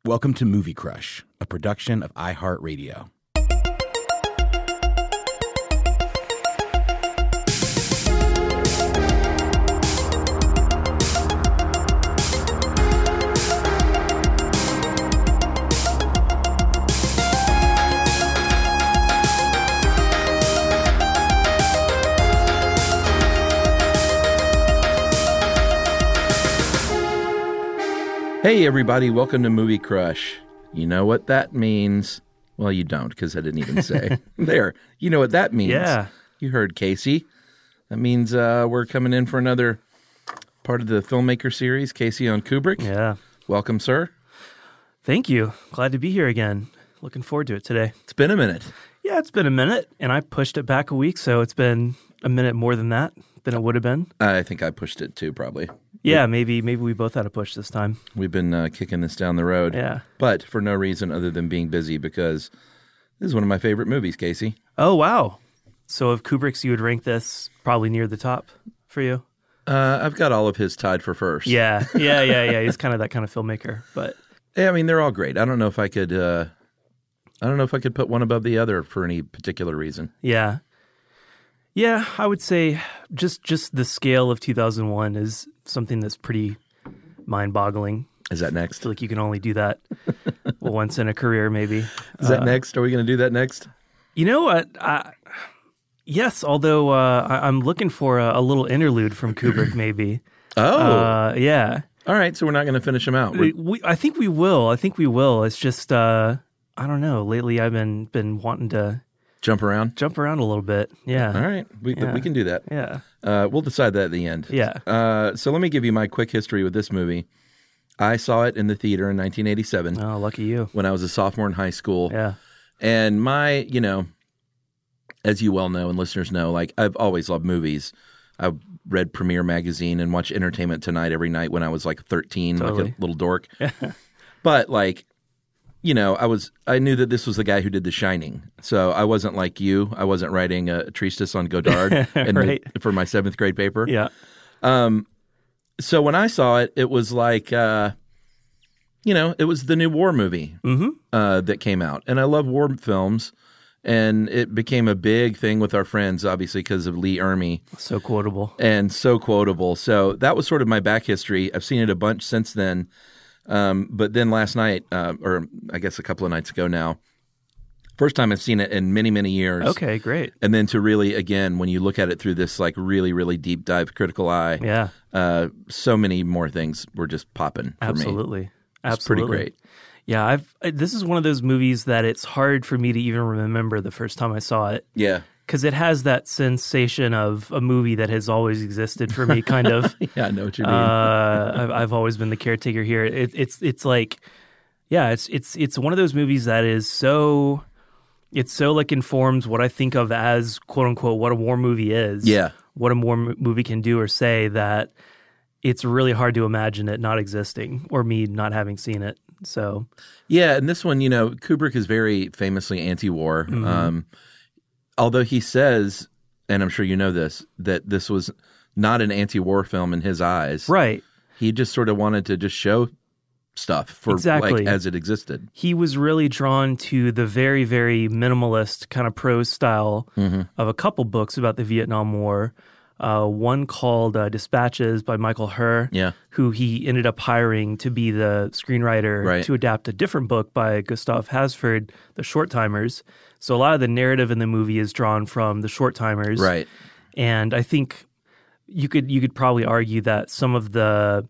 Welcome to Movie Crush, a production of iHeartRadio. Hey everybody, welcome to Movie Crush. You know what that means? Well, you don't, because I didn't even say. There, you know what that means. Yeah. You heard Casey. That means we're coming in for another part of the filmmaker series, Casey on Kubrick. Yeah. Welcome, sir. Thank you. Glad to be here again. Looking forward to it today. It's been a minute. Yeah, it's been a minute, and I pushed it back a week, so it's been a minute more than that than it would have been. I think I pushed it too, probably. Yeah, maybe we both had a push this time. We've been kicking this down the road. Yeah. But for no reason other than being busy, because this is one of my favorite movies, Casey. Oh, wow. So of Kubrick's, you would rank this probably near the top for you? I've got all of his tied for first. Yeah. He's kind of that kind of filmmaker, but Yeah, I mean, they're all great. I don't know if I could put one above the other for any particular reason. yeah. Yeah, I would say just the scale of 2001 is something that's pretty mind-boggling. Is that I next? feel like you can only do that once in a career, maybe. Is that next? Are we going to do that next? You know what? Yes, although I'm looking for a little interlude from Kubrick, maybe. Oh. Yeah. All right, so we're not going to finish them out. I think we will. It's just, I don't know. Lately, I've been wanting to Jump around? jump around a little bit. Yeah. All right, we can do that. Yeah. We'll decide that at the end. Yeah. So let me give you my quick history with this movie. I saw it in the theater in 1987 Oh, lucky you. when I was a sophomore in high school. Yeah. And my, as you well know and listeners know, like I've always loved movies. I read Premiere Magazine and watched Entertainment Tonight every night when I was like 13, Totally. like a little dork. But like, I knew that this was the guy who did The Shining. So I wasn't like you. I wasn't writing a treatise on Godard Right. for my 7th grade paper. Yeah. So when I saw it, it was like, it was the new war movie that came out. And I love war films. And it became a big thing with our friends, obviously, because of Lee Ermey. So quotable. And so quotable. So that was sort of my back history. I've seen it a bunch since then. But then last night, or I guess a couple of nights ago now, first time I've seen it in many, many years. Okay, great. And then to really, again, when you look at it through this like really, really deep dive critical eye, Yeah. so many more things were just popping for me. Absolutely. It's pretty great. Yeah, this is one of those movies that it's hard for me to even remember the first time I saw it. Yeah. Because it has that sensation of a movie that has always existed for me, kind of. Yeah, I know what you mean. I've always been the caretaker here. It's like, yeah, it's one of those movies that is so like informs what I think of as quote unquote what a war movie is. Yeah. What a war movie can do or say, that it's really hard to imagine it not existing or me not having seen it. So Yeah, and this one, Kubrick is very famously anti-war. Although he says, and I'm sure you know this, that this was not an anti-war film in his eyes. right. He just sort of wanted to just show stuff for Exactly. like as it existed. He was really drawn to the very, very minimalist kind of prose style of a couple books about the Vietnam War. One called Dispatches by Michael Herr, Yeah. who he ended up hiring to be the screenwriter Right. to adapt a different book by Gustav Hasford, The Short Timers. So a lot of the narrative in the movie is drawn from The Short Timers. Right. And I think you could probably argue that some of the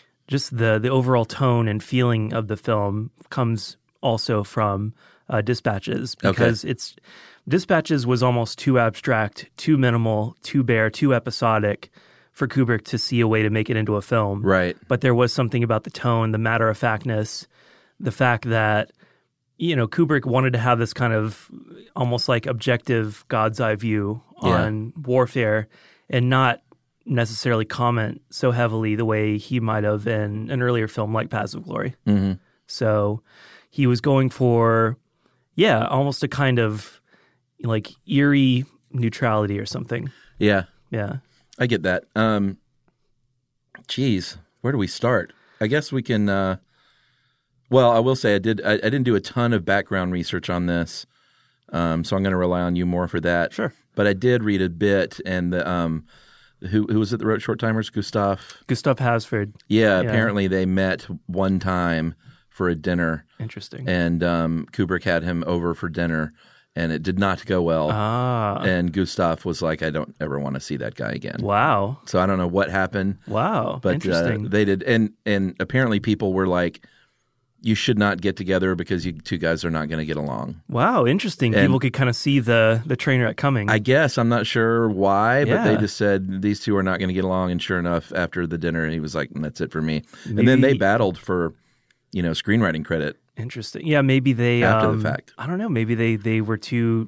overall tone and feeling of the film comes also from Dispatches, because Dispatches was almost too abstract, too minimal, too bare, too episodic for Kubrick to see a way to make it into a film. Right. But there was something about the tone, the matter-of-factness, the fact that, Kubrick wanted to have this kind of almost like objective God's eye view on warfare and not necessarily comment so heavily the way he might have in an earlier film like Paths of Glory. Mm-hmm. So he was going for, almost a kind of like eerie neutrality or something. Yeah. Yeah. I get that. Geez, where do we start? I guess we can. Well, I will say I didn't do a ton of background research on this, so I'm going to rely on you more for that. Sure. But I did read a bit, and who was it that wrote Short Timers? Gustav Hasford. Yeah, apparently they met one time for a dinner. Interesting. And Kubrick had him over for dinner, and it did not go well. And Gustav was like, I don't ever want to see that guy again. Wow. So I don't know what happened. Wow. But Interesting. they did. And apparently people were like, you should not get together because you two guys are not going to get along. Wow, interesting. And people could kind of see the train wreck coming. I guess. I'm not sure why, but they Yeah. just said these two are not going to get along. And sure enough, after the dinner, he was like, that's it for me. Maybe- And then they battled for, screenwriting credit. Interesting. Yeah, maybe they After the fact. I don't know. Maybe they were too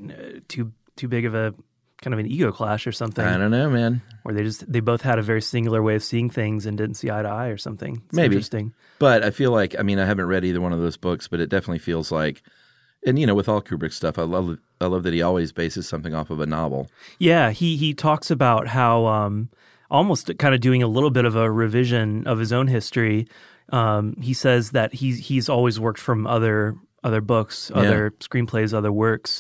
big of a kind of an ego clash or something. I don't know, man. Or they both had a very singular way of seeing things and didn't see eye to eye or something. It's Maybe. interesting. But I feel like, I haven't read either one of those books, but it definitely feels like, and with all Kubrick stuff, I love that he always bases something off of a novel. Yeah, he talks about how almost kind of doing a little bit of a revision of his own history. He says that he's always worked from other books, other screenplays, other works.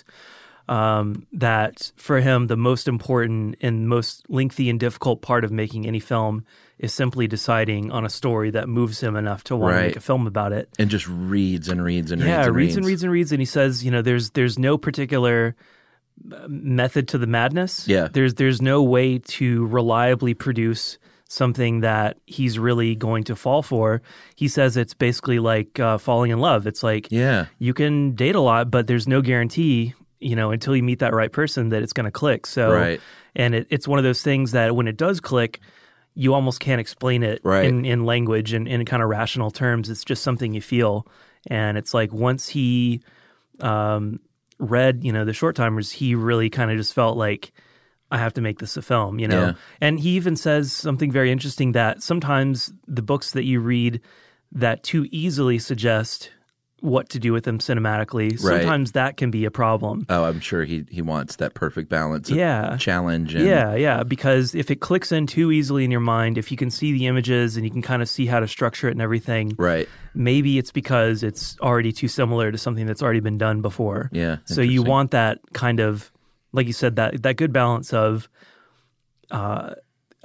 That for him, the most important and most lengthy and difficult part of making any film is simply deciding on a story that moves him enough to want to make a film about it. And just reads and reads and reads. reads. And he says, there's no particular method to the madness. Yeah. There's no way to reliably produce something that he's really going to fall for. He says it's basically like falling in love. It's like you can date a lot, but there's no guarantee, until you meet that right person that it's going to click. So, and it's one of those things that when it does click, you almost can't explain it in language and in kind of rational terms. It's just something you feel. And it's like once he read, the Short Timers, he really kind of just felt like, I have to make this a film, Yeah. And he even says something very interesting that sometimes the books that you read that too easily suggest what to do with them cinematically, sometimes that can be a problem. Oh, I'm sure he wants that perfect balance of challenge. And... Yeah, because if it clicks in too easily in your mind, if you can see the images and you can kind of see how to structure it and everything, maybe it's because it's already too similar to something that's already been done before. Yeah, so you want that kind of, like you said, that good balance of an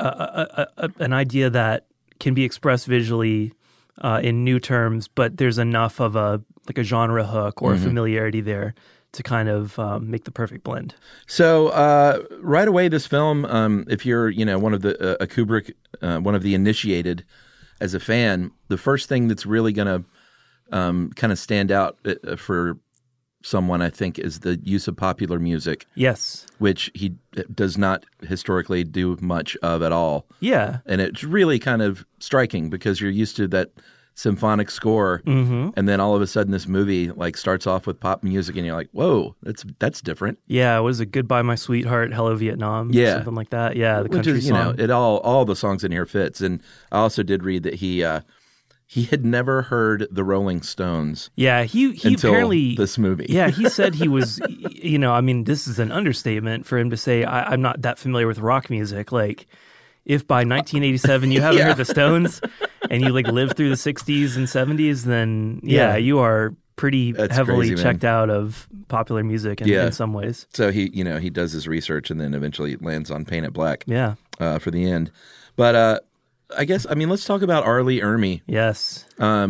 idea that can be expressed visually in new terms, but there's enough of a genre hook or a familiarity there to kind of make the perfect blend. So right away, this film, if you're one of the a Kubrick, one of the initiated as a fan, the first thing that's really going to kind of stand out for someone, I think, is the use of popular music. Yes. Which he does not historically do much of at all. Yeah. And it's really kind of striking because you're used to that symphonic score, and then all of a sudden this movie starts off with pop music, and you're like, whoa, that's different. Yeah, it was a Goodbye My Sweetheart, Hello Vietnam, something like that. Yeah, the country song. It all the songs in here fits. And I also did read that he had never heard the Rolling Stones. Yeah, he until apparently this movie. Yeah, he said he was. This is an understatement for him to say I'm not that familiar with rock music. Like, if by 1987 you haven't heard the Stones and you lived through the 60s and 70s, then you are pretty heavily crazy, checked out of popular music in some ways. So he does his research and then eventually lands on Paint It Black. Yeah, for the end, but. I guess, let's talk about R. Lee Ermey. Yes.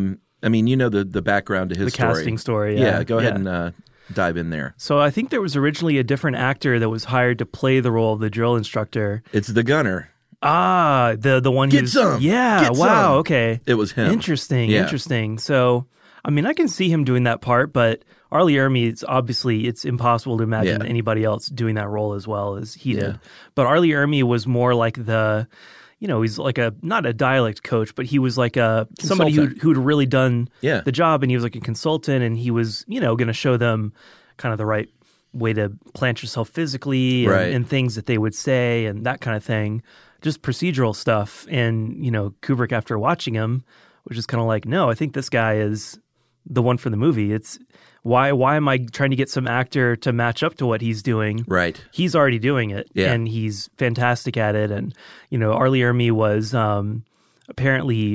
The background to his story. The casting story, Yeah, go ahead and dive in there. So I think there was originally a different actor that was hired to play the role of the drill instructor. It's the gunner. Ah, the one who's... Get some! Yeah, Get wow, some. okay. It was him. Interesting. So, I can see him doing that part, but R. Lee Ermey, it's impossible to imagine anybody else doing that role as well as he did. But R. Lee Ermey was more like the... he's like not a dialect coach, but he was like somebody who'd really done the job, and he was like a consultant, and he was, going to show them kind of the right way to plant yourself physically and things that they would say and that kind of thing, just procedural stuff. And, Kubrick, after watching him, was just kind of like, no, I think this guy is the one for the movie. It's why am I trying to get some actor to match up to what he's doing? Right. He's already doing it, and he's fantastic at it. And, R. Lee Ermey was apparently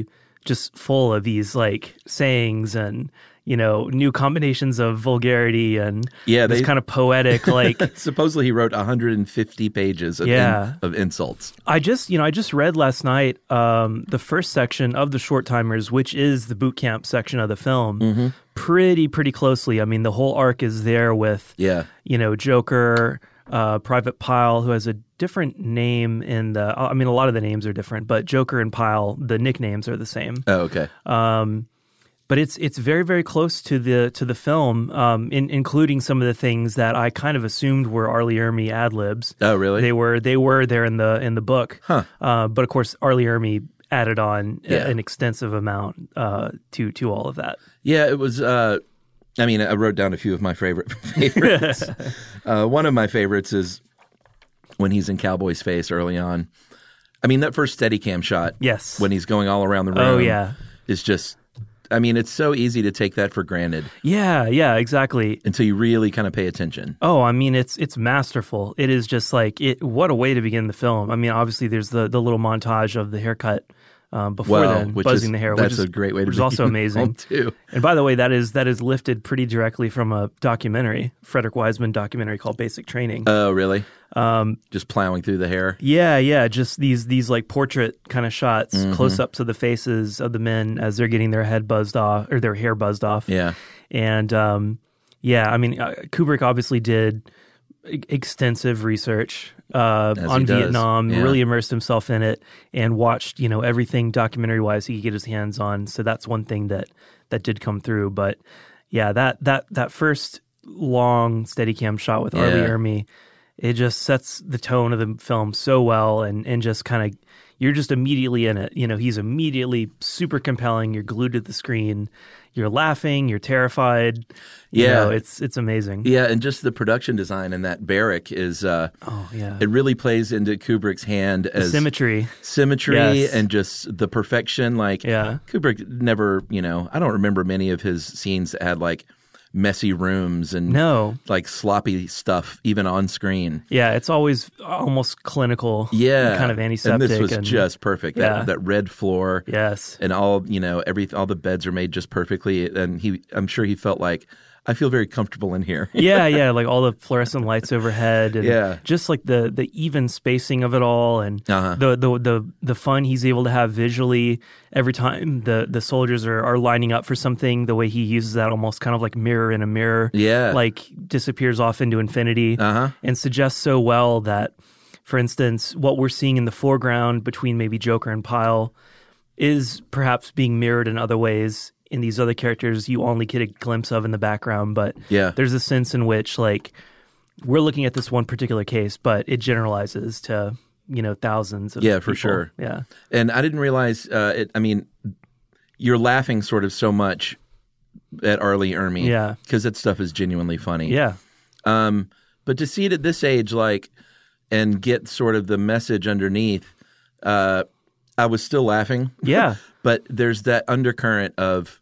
just full of these like sayings and new combinations of vulgarity and this kind of poetic like. Supposedly he wrote 150 pages of, of insults. I just read last night the first section of the Short Timers, which is the boot camp section of the film, pretty closely. I mean, the whole arc is there with Joker, Private Pyle, who has a different name in the. I mean, a lot of the names are different, but Joker and Pyle, the nicknames are the same. Oh, okay. But it's very, very close to the film, including some of the things that I kind of assumed were R. Lee Ermey ad libs. Oh, really? They were there in the book. Huh. But of course, R. Lee Ermey added on an extensive amount to all of that. Yeah, it was. I wrote down a few of my favorites. One of my favorites is when he's in Cowboy's face early on. I mean, that first Steadicam shot. Yes. When he's going all around the room. Oh, yeah. Is just. I mean, it's so easy to take that for granted. Yeah, exactly. Until you really kind of pay attention. Oh, I mean, it's masterful. It is just like what a way to begin the film. I mean, obviously, there's the little montage of the haircut before then, buzzing the hair. That's a great way to begin. Which is also amazing too. And by the way, that is lifted pretty directly from a documentary, Frederick Wiseman documentary called Basic Training. Oh, really? Just plowing through the hair. Yeah. Just these like portrait kind of shots, close ups of the faces of the men as they're getting their head buzzed off or their hair buzzed off. Yeah. And Kubrick obviously did extensive research on Vietnam, really immersed himself in it, and watched everything documentary wise he could get his hands on. So that's one thing that did come through. But yeah, that first long Steadicam shot with R. Lee Ermey. It just sets the tone of the film so well and just kind of, you're just immediately in it. He's immediately super compelling. You're glued to the screen. You're laughing. You're terrified. It's amazing. Yeah, and just the production design in that barrack is, it really plays into Kubrick's hand as symmetry, yes. And just the perfection. Like, Kubrick never, I don't remember many of his scenes that had like messy rooms and like sloppy stuff even on screen. Yeah, it's always almost clinical. Yeah, kind of antiseptic. And this was just perfect. That red floor. Yes, and all all the beds are made just perfectly. And I'm sure he felt like, I feel very comfortable in here. yeah, like all the fluorescent lights overhead, and just like the even spacing of it all, and the fun he's able to have visually every time the soldiers are lining up for something. The way he uses that almost kind of like mirror in a mirror, like disappears off into infinity, and suggests so well that, for instance, what we're seeing in the foreground between maybe Joker and Pyle is perhaps being mirrored in other ways in these other characters you only get a glimpse of in the background. But there's a sense in which, like, we're looking at this one particular case, but it generalizes to, thousands of people. For sure. Yeah. And I didn't realize, you're laughing sort of so much at R. Lee Ermey. Yeah. Because that stuff is genuinely funny. Yeah. But to see it at this age, like, and get sort of the message underneath, I was still laughing. Yeah. But there's that undercurrent of,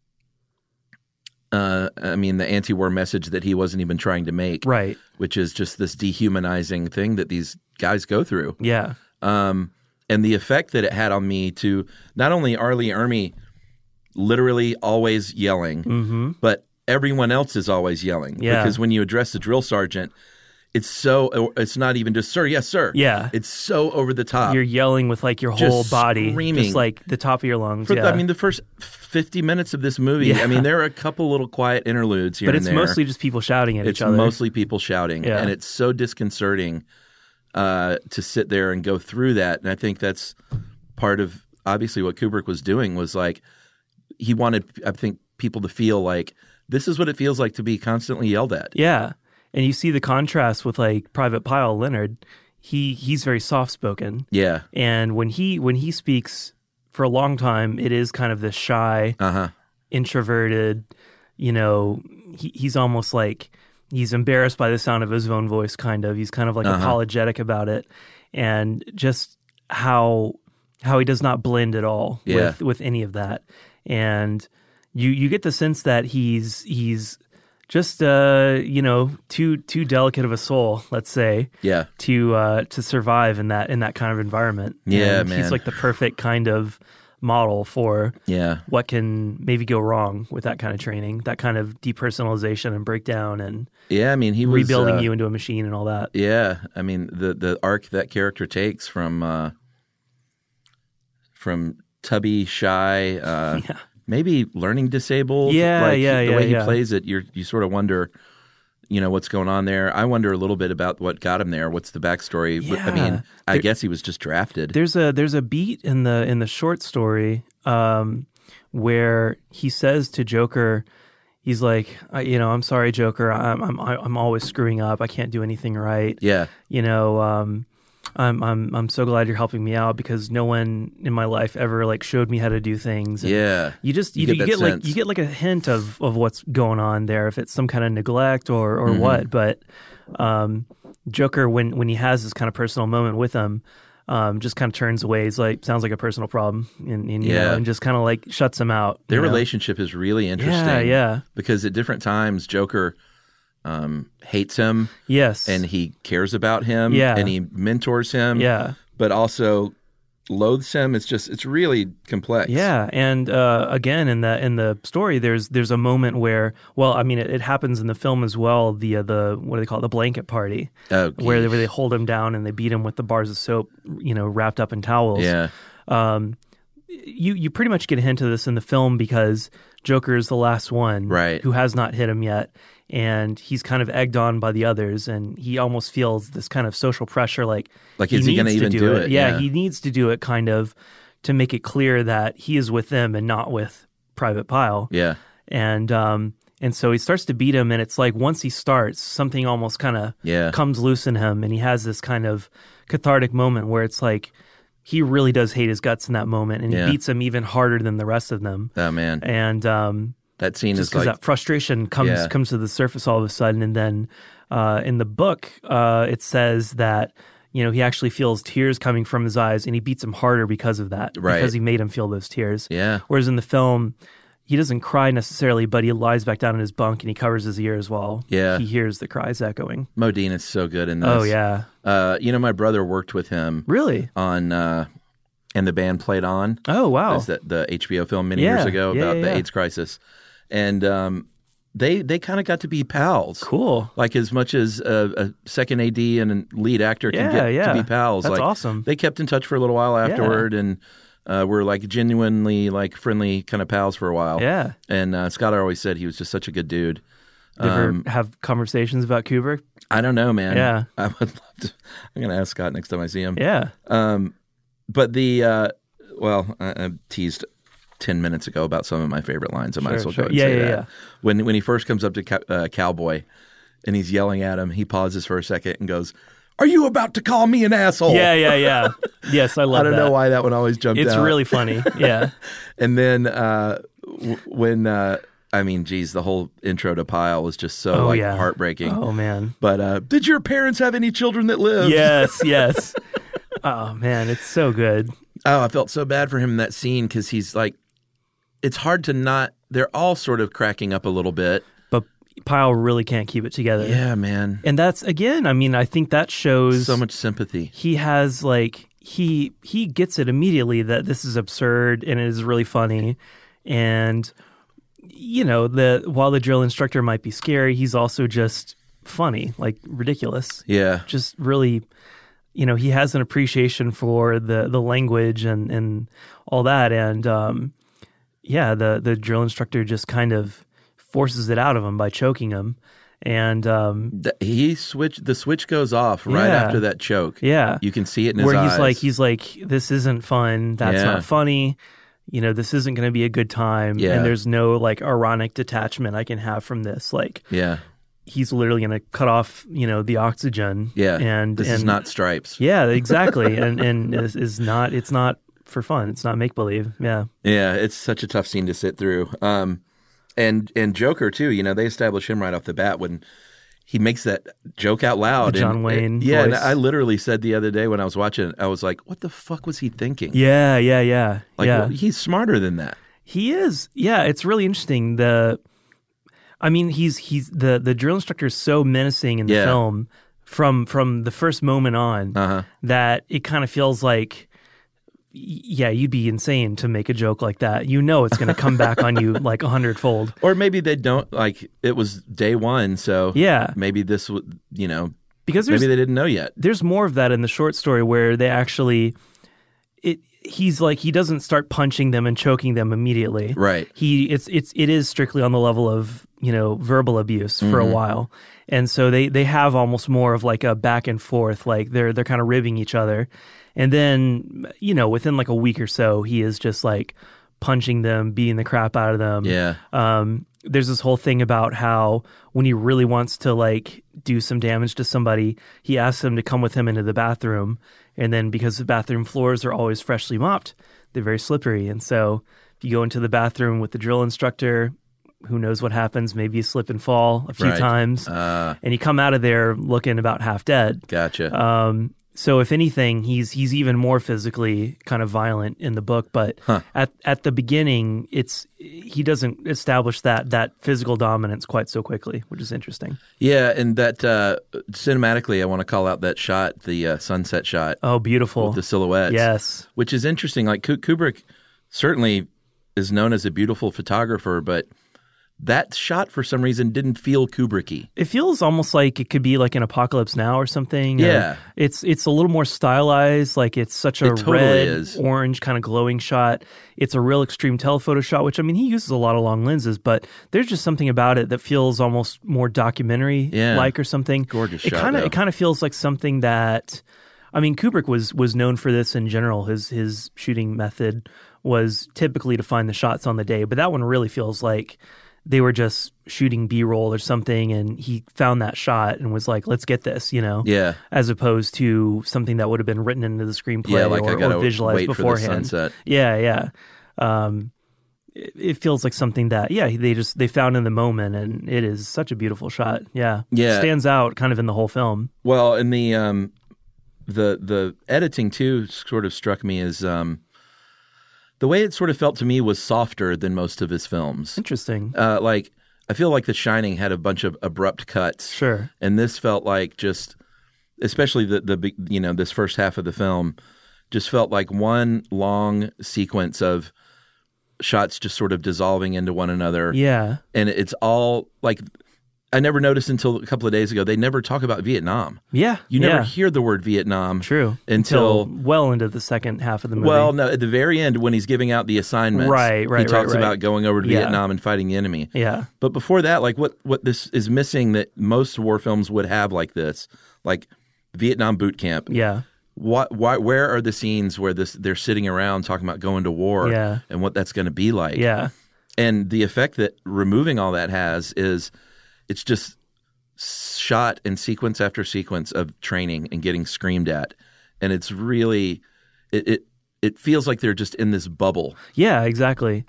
the anti-war message that he wasn't even trying to make. Right. Which is just this dehumanizing thing that these guys go through. Yeah. And the effect that it had on me to not only R. Lee Ermey literally always yelling, but everyone else is always yelling. Yeah. Because when you address the drill sergeant, it's not even just, sir, yes, sir. Yeah. It's so over the top. You're yelling with like your whole body. Screaming. Just like the top of your lungs. The first 50 minutes of this movie, there are a couple little quiet interludes here and there. But it's mostly just people shouting at each other. It's mostly people shouting. Yeah. And it's so disconcerting to sit there and go through that. And I think that's part of, obviously, what Kubrick was doing was like, he wanted, I think, people to feel like, this is what it feels like to be constantly yelled at. Yeah. And you see the contrast with like Private Pyle Leonard. He's very soft spoken. Yeah. And when he speaks for a long time, it is kind of this shy, introverted, he's almost like he's embarrassed by the sound of his own voice, kind of. He's kind of like apologetic about it. And just how he does not blend at all with any of that. And you get the sense that he's just too delicate of a soul, let's say, to survive in that kind of environment. Yeah, and man. He's like the perfect kind of model for Yeah. what can maybe go wrong with that kind of training, that kind of depersonalization and breakdown and Yeah, I mean, he was rebuilding you into a machine and all that. Yeah, I mean, the arc that character takes from tubby, shy, maybe learning disabled. Yeah, the way he yeah. plays it, you sort of wonder, what's going on there. I wonder a little bit about what got him there. What's the backstory? Yeah. I mean, I guess he was just drafted. There's a beat in the short story where he says to Joker, he's like, I'm sorry, Joker. I'm always screwing up. I can't do anything right. Yeah, I'm so glad you're helping me out because no one in my life ever like showed me how to do things. And yeah. you get like a hint of what's going on there, if it's some kind of neglect or what. But Joker, when he has this kind of personal moment with him, just kind of turns away. He's like, sounds like a personal problem, and just kind of like shuts him out. Their relationship is really interesting. Yeah. Because at different times, Joker hates him. Yes. And he cares about him. Yeah. And he mentors him. Yeah. But also loathes him. It's really complex. Yeah. And again, in the story, there's a moment where, well, I mean, it happens in the film as well. The what do they call it? The blanket party, where they hold him down and they beat him with the bars of soap, wrapped up in towels. Yeah. You pretty much get a hint of this in the film because Joker is the last one who has not hit him yet. And he's kind of egged on by the others, and he almost feels this kind of social pressure, like is he going to even do it? Yeah, he needs to do it kind of to make it clear that he is with them and not with Private Pyle. Yeah. And so he starts to beat him, and it's like once he starts, something almost kind of comes loose in him, and he has this kind of cathartic moment where it's like he really does hate his guts in that moment, and he beats him even harder than the rest of them. Oh, man. And that scene just is like that frustration comes to the surface all of a sudden, and then in the book it says that he actually feels tears coming from his eyes, and he beats him harder because of that, because he made him feel those tears. Yeah. Whereas in the film, he doesn't cry necessarily, but he lies back down in his bunk and he covers his ears while he hears the cries echoing. Modine is so good in this. Oh yeah. My brother worked with him. Really? On and the band played on. Oh wow. It was the HBO film many years ago about the AIDS crisis. And they kind of got to be pals. Cool. Like as much as a second AD and a lead actor can get to be pals. That's like, awesome. They kept in touch for a little while afterward, and were like genuinely like friendly kind of pals for a while. Yeah. And Scott always said he was just such a good dude. Did you ever have conversations about Kubrick? I don't know, man. Yeah. I would love to. I'm going to ask Scott next time I see him. Yeah. But I teased 10 minutes ago about some of my favorite lines. I might as well go and say that. When he first comes up to Cowboy and he's yelling at him, he pauses for a second and goes, "Are you about to call me an asshole?" Yeah. Yes, I love that. I don't know why that one always jumped out. It's really funny. Yeah. And then when the whole intro to Pyle was just so heartbreaking. Oh, man. But did your parents have any children that lived? Yes. Oh, man, it's so good. Oh, I felt so bad for him in that scene because he's like, it's hard to not, they're all sort of cracking up a little bit. But Pyle really can't keep it together. Yeah, man. And that's, again, I think that shows so much sympathy. He has he gets it immediately that this is absurd and it is really funny. And, while the drill instructor might be scary, he's also just funny, like ridiculous. Yeah. Just really, he has an appreciation for the language and all that. And, the drill instructor just kind of forces it out of him by choking him. And the switch goes off right after that choke. Yeah. You can see it in his eyes. Where he's like, this isn't fun. That's not funny. This isn't going to be a good time. Yeah. And there's no like ironic detachment I can have from this. Like, he's literally going to cut off, the oxygen. Yeah. And this is not Stripes. Yeah, exactly. and it's not for fun. It's not make believe. Yeah. Yeah. It's such a tough scene to sit through. And Joker too, they establish him right off the bat when he makes that joke out loud. The John Wayne voice. And I literally said the other day when I was watching it, I was like, what the fuck was he thinking? Yeah. Like, well, he's smarter than that. He is. Yeah, it's really interesting. He's the drill instructor is so menacing in the film from the first moment on that it kind of feels like yeah, you'd be insane to make a joke like that. You know it's going to come back on you like 100-fold. Or maybe they don't, like, it was day one, so Yeah. maybe this would, Because maybe they didn't know yet. there's more of that in the short story where they actually he's like, he doesn't start punching them and choking them immediately. Right. It is strictly on the level of, verbal abuse for a while. And so they have almost more of like a back and forth, like they're kind of ribbing each other. And then, within like a week or so, he is just like punching them, beating the crap out of them. Yeah. There's this whole thing about how when he really wants to like do some damage to somebody, he asks them to come with him into the bathroom. And then because the bathroom floors are always freshly mopped, they're very slippery. And so if you go into the bathroom with the drill instructor, who knows what happens? Maybe you slip and fall a few times. And you come out of there looking about half dead. Gotcha. So if anything, he's even more physically kind of violent in the book. But at the beginning, he doesn't establish that physical dominance quite so quickly, which is interesting. Yeah, and that cinematically, I want to call out that shot, the sunset shot. Oh, beautiful. With the silhouettes. Yes. Which is interesting. Like Kubrick certainly is known as a beautiful photographer, but that shot for some reason didn't feel Kubrick-y. It feels almost like it could be like an Apocalypse Now or something. Yeah. It's a little more stylized, like it's such a red, orange kind of glowing shot. It's a real extreme telephoto shot, which, I mean, he uses a lot of long lenses, but there's just something about it that feels almost more documentary-like or something. Gorgeous shot, It kind of feels like something that, I mean, Kubrick was known for this in general. His shooting method was typically to find the shots on the day, but that one really feels like they were just shooting B-roll or something, and he found that shot and was like, let's get this, Yeah. as opposed to something that would have been written into the screenplay or visualized beforehand. For the sunset. Yeah. It feels like something that, they found in the moment, and it is such a beautiful shot. Yeah. Yeah. Stands out kind of in the whole film. Well, and the editing, too, sort of struck me as the way it sort of felt to me was softer than most of his films. Interesting. Like, I feel like The Shining had a bunch of abrupt cuts. Sure. And this felt like just, especially the this first half of the film, just felt like one long sequence of shots just sort of dissolving into one another. Yeah. And it's all like, I never noticed until a couple of days ago, they never talk about Vietnam. Yeah. You never hear the word Vietnam. True. Until well into the second half of the movie. Well, no, at the very end when he's giving out the assignments, he talks about going over to Vietnam and fighting the enemy. Yeah. But before that, like what this is missing that most war films would have like this, like Vietnam boot camp. Yeah. Where are the scenes where they're sitting around talking about going to war and what that's going to be like? Yeah. And the effect that removing all that has is it's just shot in sequence after sequence of training and getting screamed at. And it's really it feels like they're just in this bubble. Yeah, exactly.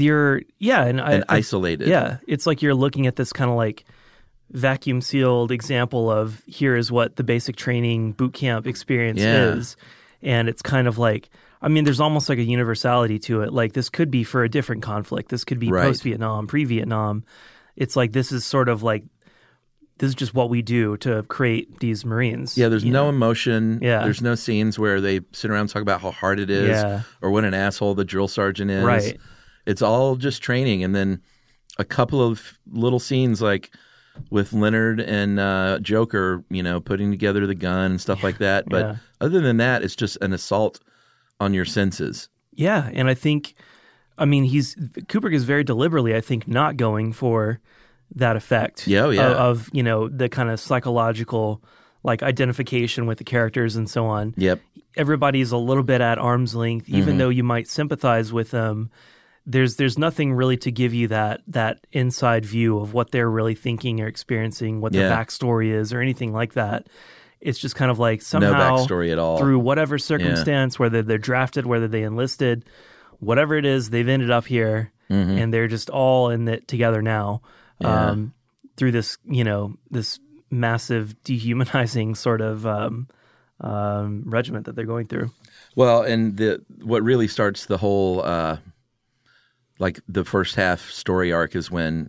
And isolated. Yeah. It's like you're looking at this kind of like vacuum sealed example of here is what the basic training boot camp experience is. And it's kind of like, I mean, there's almost like a universality to it. Like this could be for a different conflict. This could be post-Vietnam, pre-Vietnam. It's like this is sort of like, this is just what we do to create these Marines. Yeah, there's no emotion. Yeah. There's no scenes where they sit around and talk about how hard it is or what an asshole the drill sergeant is. Right. It's all just training. And then a couple of little scenes like with Leonard and Joker, putting together the gun and stuff like that. But other than that, it's just an assault on your senses. Yeah, and I think, Kubrick is very deliberately, I think, not going for that effect of the kind of psychological like identification with the characters and so on. Yep. Everybody's a little bit at arm's length, even though you might sympathize with them. There's nothing really to give you that inside view of what they're really thinking or experiencing, what their backstory is, or anything like that. It's just kind of like somehow no backstory at all. Through whatever circumstance, whether they're drafted, whether they enlisted, whatever it is, they've ended up here, and they're just all in it together now through this, this massive dehumanizing sort of regiment that they're going through. Well, and what really starts the whole like the first half story arc is when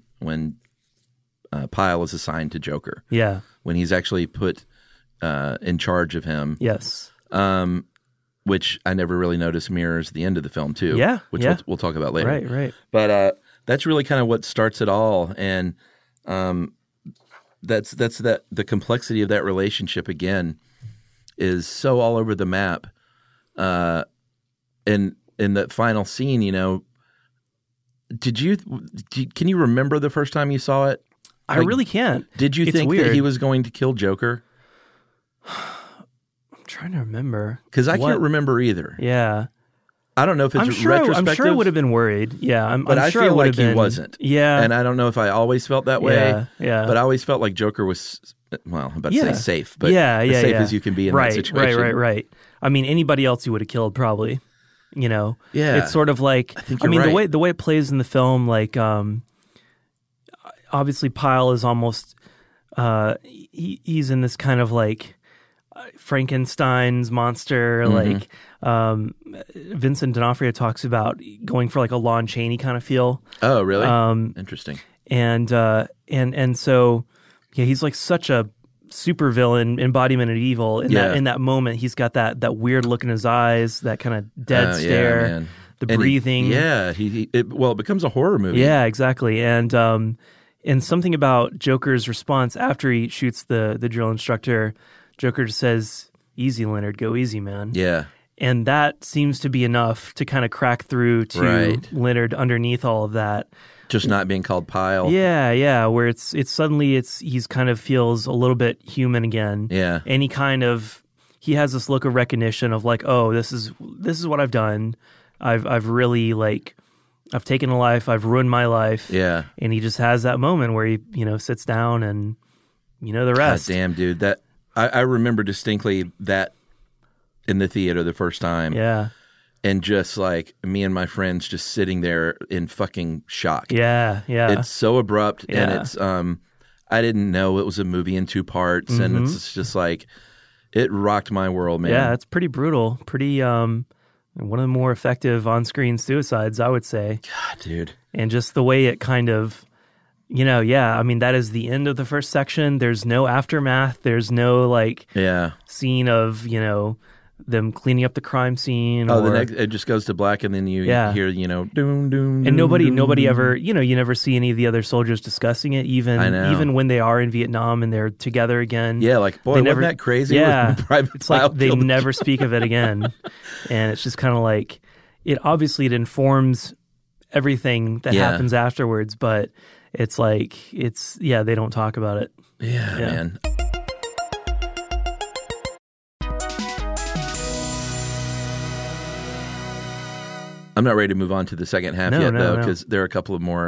Pyle is assigned to Joker. Yeah. When he's actually put in charge of him. Yes. which I never really noticed mirrors the end of the film too. Yeah, which yeah. we'll talk about later. Right. But that's really kind of what starts it all, and that's the complexity of that relationship again is so all over the map. And in the final scene, can you remember the first time you saw it? I really can't. Did you think that he was going to kill Joker? I'm trying to remember. Because I can't remember either. Yeah. I don't know if it's retrospective. I'm sure I would have been worried. Yeah, but I sure feel like he wasn't. Yeah. And I don't know if I always felt that way. Yeah. But I always felt like Joker was, well, I'm about to say safe, but as safe as you can be in that situation. Right. I mean, anybody else you would have killed probably. Yeah. It's sort of like, I mean, the way it plays in the film, like, obviously Pyle is almost, he's in this kind of like Frankenstein's monster, like, Vincent D'Onofrio talks about going for like a Lon Chaney kind of feel. Oh, really? Interesting. And so, he's like such a supervillain embodiment of evil. In that moment, he's got that weird look in his eyes, that kind of dead stare, the breathing. It becomes a horror movie. Yeah, exactly. And something about Joker's response after he shoots the drill instructor, Joker just says, "Easy, Leonard, go easy, man." Yeah. And that seems to be enough to kind of crack through to Leonard underneath all of that. Just not being called Pyle. Yeah, where it's suddenly he's kind of feels a little bit human again. Yeah. And he has this look of recognition of like, oh, this is what I've done. I've really I've taken a life, I've ruined my life. Yeah. And he just has that moment where he, sits down and the rest. God damn, dude. That I remember distinctly that in the theater the first time. Yeah. And just like me and my friends just sitting there in fucking shock. Yeah. It's so abrupt and it's I didn't know it was a movie in 2 parts and it's just like it rocked my world, man. Yeah, it's pretty brutal. Pretty one of the more effective on-screen suicides, I would say. God, dude. And just the way it kind of I mean, that is the end of the first section. There's no aftermath. There's no scene of, them cleaning up the crime scene. Oh, the next it just goes to black, and then you hear, doom, doom, and nobody ever, you never see any of the other soldiers discussing it, even when they are in Vietnam and they're together again. Yeah, like, boy, wasn't that crazy? Yeah, it's like they never speak of it again, and it's just kind of like it informs everything that happens afterwards, but it's like they don't talk about it. Yeah. Man. I'm not ready to move on to the second half yet, though, because there are a couple of more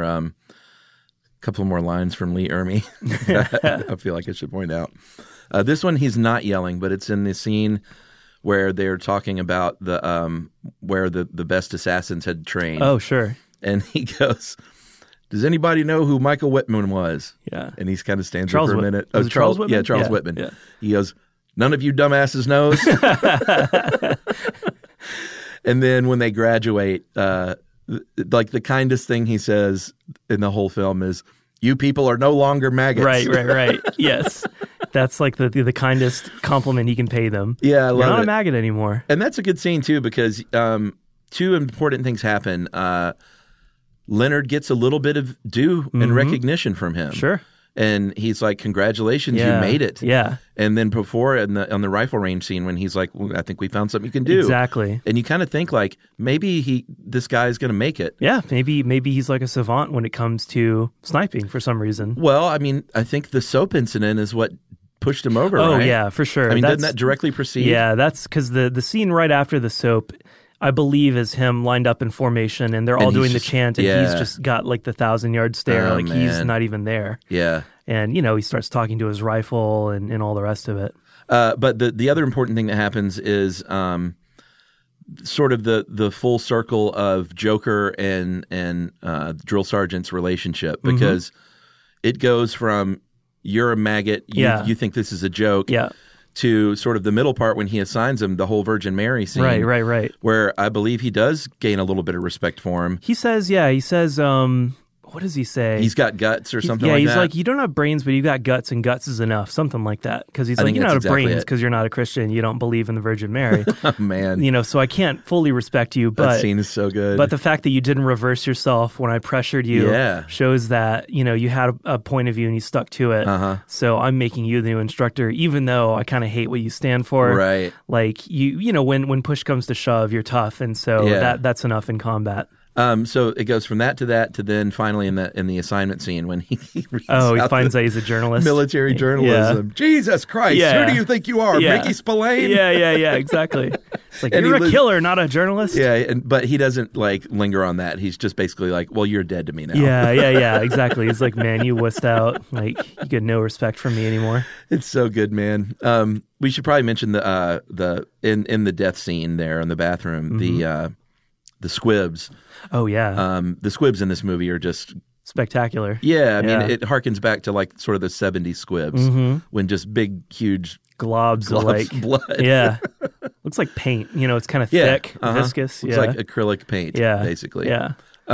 lines from Lee Ermey I feel like I should point out. This one, he's not yelling, but it's in the scene where they're talking about where the best assassins had trained. Oh, sure. And he goes, "Does anybody know who Michael Whitman was?" Yeah. And he's kind of stands there for a minute. Was it Charles Whitman? Yeah, Charles Whitman. Yeah. He goes, "None of you dumbasses knows." And then when they graduate, like the kindest thing he says in the whole film is, "You people are no longer maggots." Right. Yes. That's like the kindest compliment he can pay them. Yeah, I love it. You're not a maggot anymore. And that's a good scene, too, because 2 important things happen. Leonard gets a little bit of due and recognition from him. Sure. And he's like, "Congratulations, you made it." Yeah. And then before on the rifle range scene when he's like, "Well, I think we found something you can do." Exactly. And you kind of think like, maybe this guy's going to make it. Yeah, maybe he's like a savant when it comes to sniping for some reason. Well, I mean, I think the soap incident is what pushed him over, Oh, right? yeah, for sure. I mean, doesn't that directly precede? Yeah, that's because the scene right after the soap, I believe, is him lined up in formation, and they're all doing the chant, and he's just got like the 1,000-yard stare, he's not even there. Yeah. And, he starts talking to his rifle and all the rest of it. But the other important thing that happens is sort of the full circle of Joker and drill sergeant's relationship, because it goes from you're a maggot, you think this is a joke, to sort of the middle part when he assigns him the whole Virgin Mary scene. Right. Where I believe he does gain a little bit of respect for him. He says, what does he say? He's got guts or something yeah, like he's that. like, you don't have brains, but you've got guts, and guts is enough. Something like that. Because he's I like, think you don't that's have exactly brains it. because you're not a Christian. You don't believe in the Virgin Mary. Oh, man. You know, so I can't fully respect you. That But scene is so good. But the fact that you didn't reverse yourself when I pressured you shows that, you know, you had a point of view and you stuck to it. So I'm making you the new instructor, even though I kind of hate what you stand for. Right. Like, you know, when push comes to shove, you're tough. And so that's enough in combat. So it goes from that to then finally in the assignment scene when he reads he finds out he's a journalist. Military journalism. Jesus Christ, who do you think you are, Mickey Spillane? Yeah, exactly. It's like, you're a killer, not a journalist. Yeah, but he doesn't like linger on that. He's just basically like, well, you're dead to me now. Yeah, exactly. He's like, man, you wussed out. Like, you get no respect from me anymore. It's so good, man. We should probably mention the in the death scene there in the bathroom, the squibs. Oh, yeah. The squibs in this movie are just spectacular. Yeah, I mean, it harkens back to like sort of the 70s squibs when just big, huge globs of like blood. Yeah. Looks like paint. You know, it's kind of thick, viscous. Looks like acrylic paint, basically. Yeah.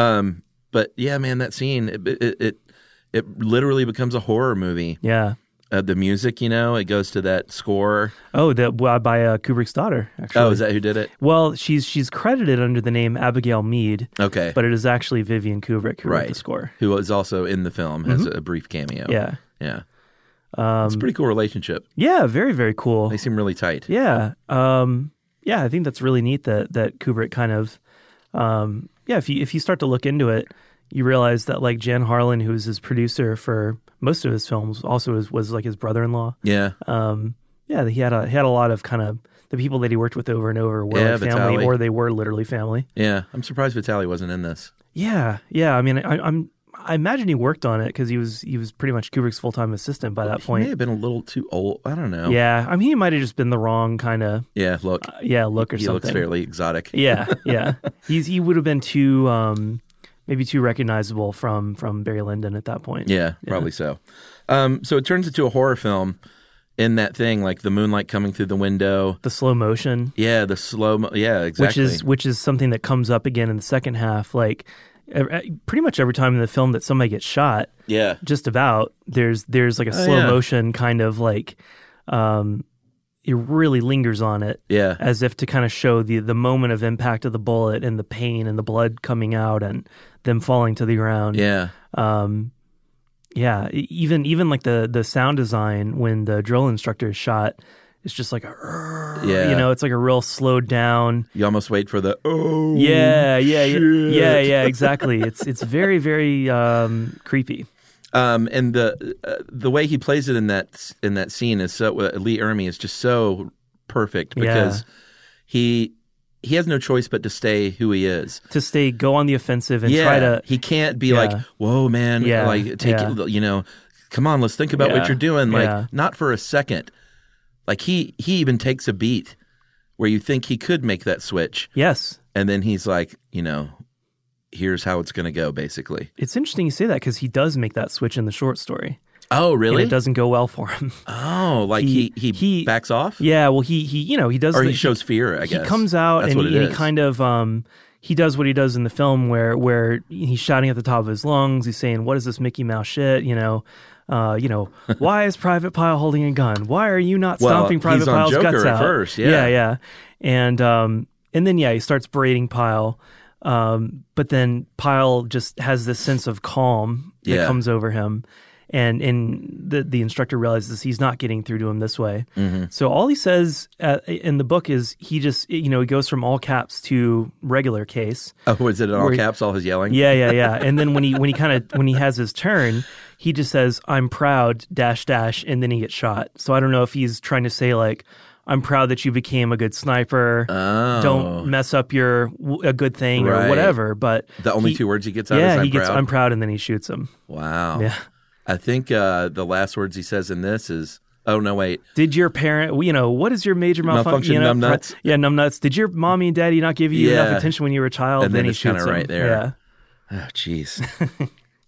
But yeah, man, that scene, it literally becomes a horror movie. Yeah. The music, you know, it goes to that score. Oh, by Kubrick's daughter, actually. Oh, is that who did it? Well, she's credited under the name Abigail Mead. Okay. But it is actually Vivian Kubrick who wrote the score. Who was also in the film, has a brief cameo. Yeah. Yeah. It's a pretty cool relationship. Yeah, very, very cool. They seem really tight. Yeah. I think that's really neat that Kubrick kind of, if you start to look into it, you realize that like Jan Harlan, who's his producer for most of his films, also was like his brother-in-law. Yeah. He had a lot of kind of the people that he worked with over and over were like family, Vitali. or they were literally family. Yeah, I'm surprised Vitali wasn't in this. Yeah. I mean, I imagine he worked on it because he was pretty much Kubrick's full-time assistant by that point. He may have been a little too old. I don't know. Yeah, I mean, he might have just been the wrong kind of look. Look or he something. Looks fairly exotic. Yeah. He would have been too maybe too recognizable from Barry Lyndon at that point. Yeah, probably so. So it turns into a horror film in that thing, like the moonlight coming through the window. The slow motion. Yeah, the yeah, exactly. Which is something that comes up again in the second half. Like pretty much every time in the film that somebody gets shot, just about, there's like a slow motion kind of like it really lingers on it, as if to kind of show the moment of impact of the bullet and the pain and the blood coming out and them falling to the ground. Even like the sound design when the drill instructor is shot, it's just like it's like a real slowed down. You almost wait for the exactly. It's very, very creepy. And the way he plays it in that scene is so Lee Ermey is just so perfect because he has no choice but to stay who he is. To go on the offensive and try to. He can't be like, whoa, man, like take it, come on, let's think about what you're doing. Like not for a second. Like he even takes a beat where you think he could make that switch. Yes. And then he's like, here's how it's going to go, basically. It's interesting you say that because he does make that switch in the short story. Oh, really? And it doesn't go well for him. Oh, like he backs off? Yeah, well, he does. Or he shows fear, I guess. He comes out and he kind of, he does what he does in the film where he's shouting at the top of his lungs. He's saying, what is this Mickey Mouse shit, why is Private Pyle holding a gun? Why are you not stomping Private Pyle's Joker guts out? At first, yeah. And then he starts berating Pyle. But then Pyle just has this sense of calm that comes over him. And the instructor realizes he's not getting through to him this way. Mm-hmm. So all he says in the book is he just, he goes from all caps to regular case. Oh, is it in all caps, all his yelling? Yeah. And then when he has his turn, he just says, "I'm proud, .. and then he gets shot. So I don't know if he's trying to say like, I'm proud that you became a good sniper. Oh. Don't mess up a good thing or whatever. But the only two words he gets out is I'm proud, and then he shoots him. Wow. Yeah. I think the last words he says in this is, "Oh no, wait. Did your parent? What is your major malfunction? Numbnuts. Yeah, numbnuts. Did your mommy and daddy not give you enough attention when you were a child?" And then he it's kind shoots of him. right there. Yeah. Oh, jeez.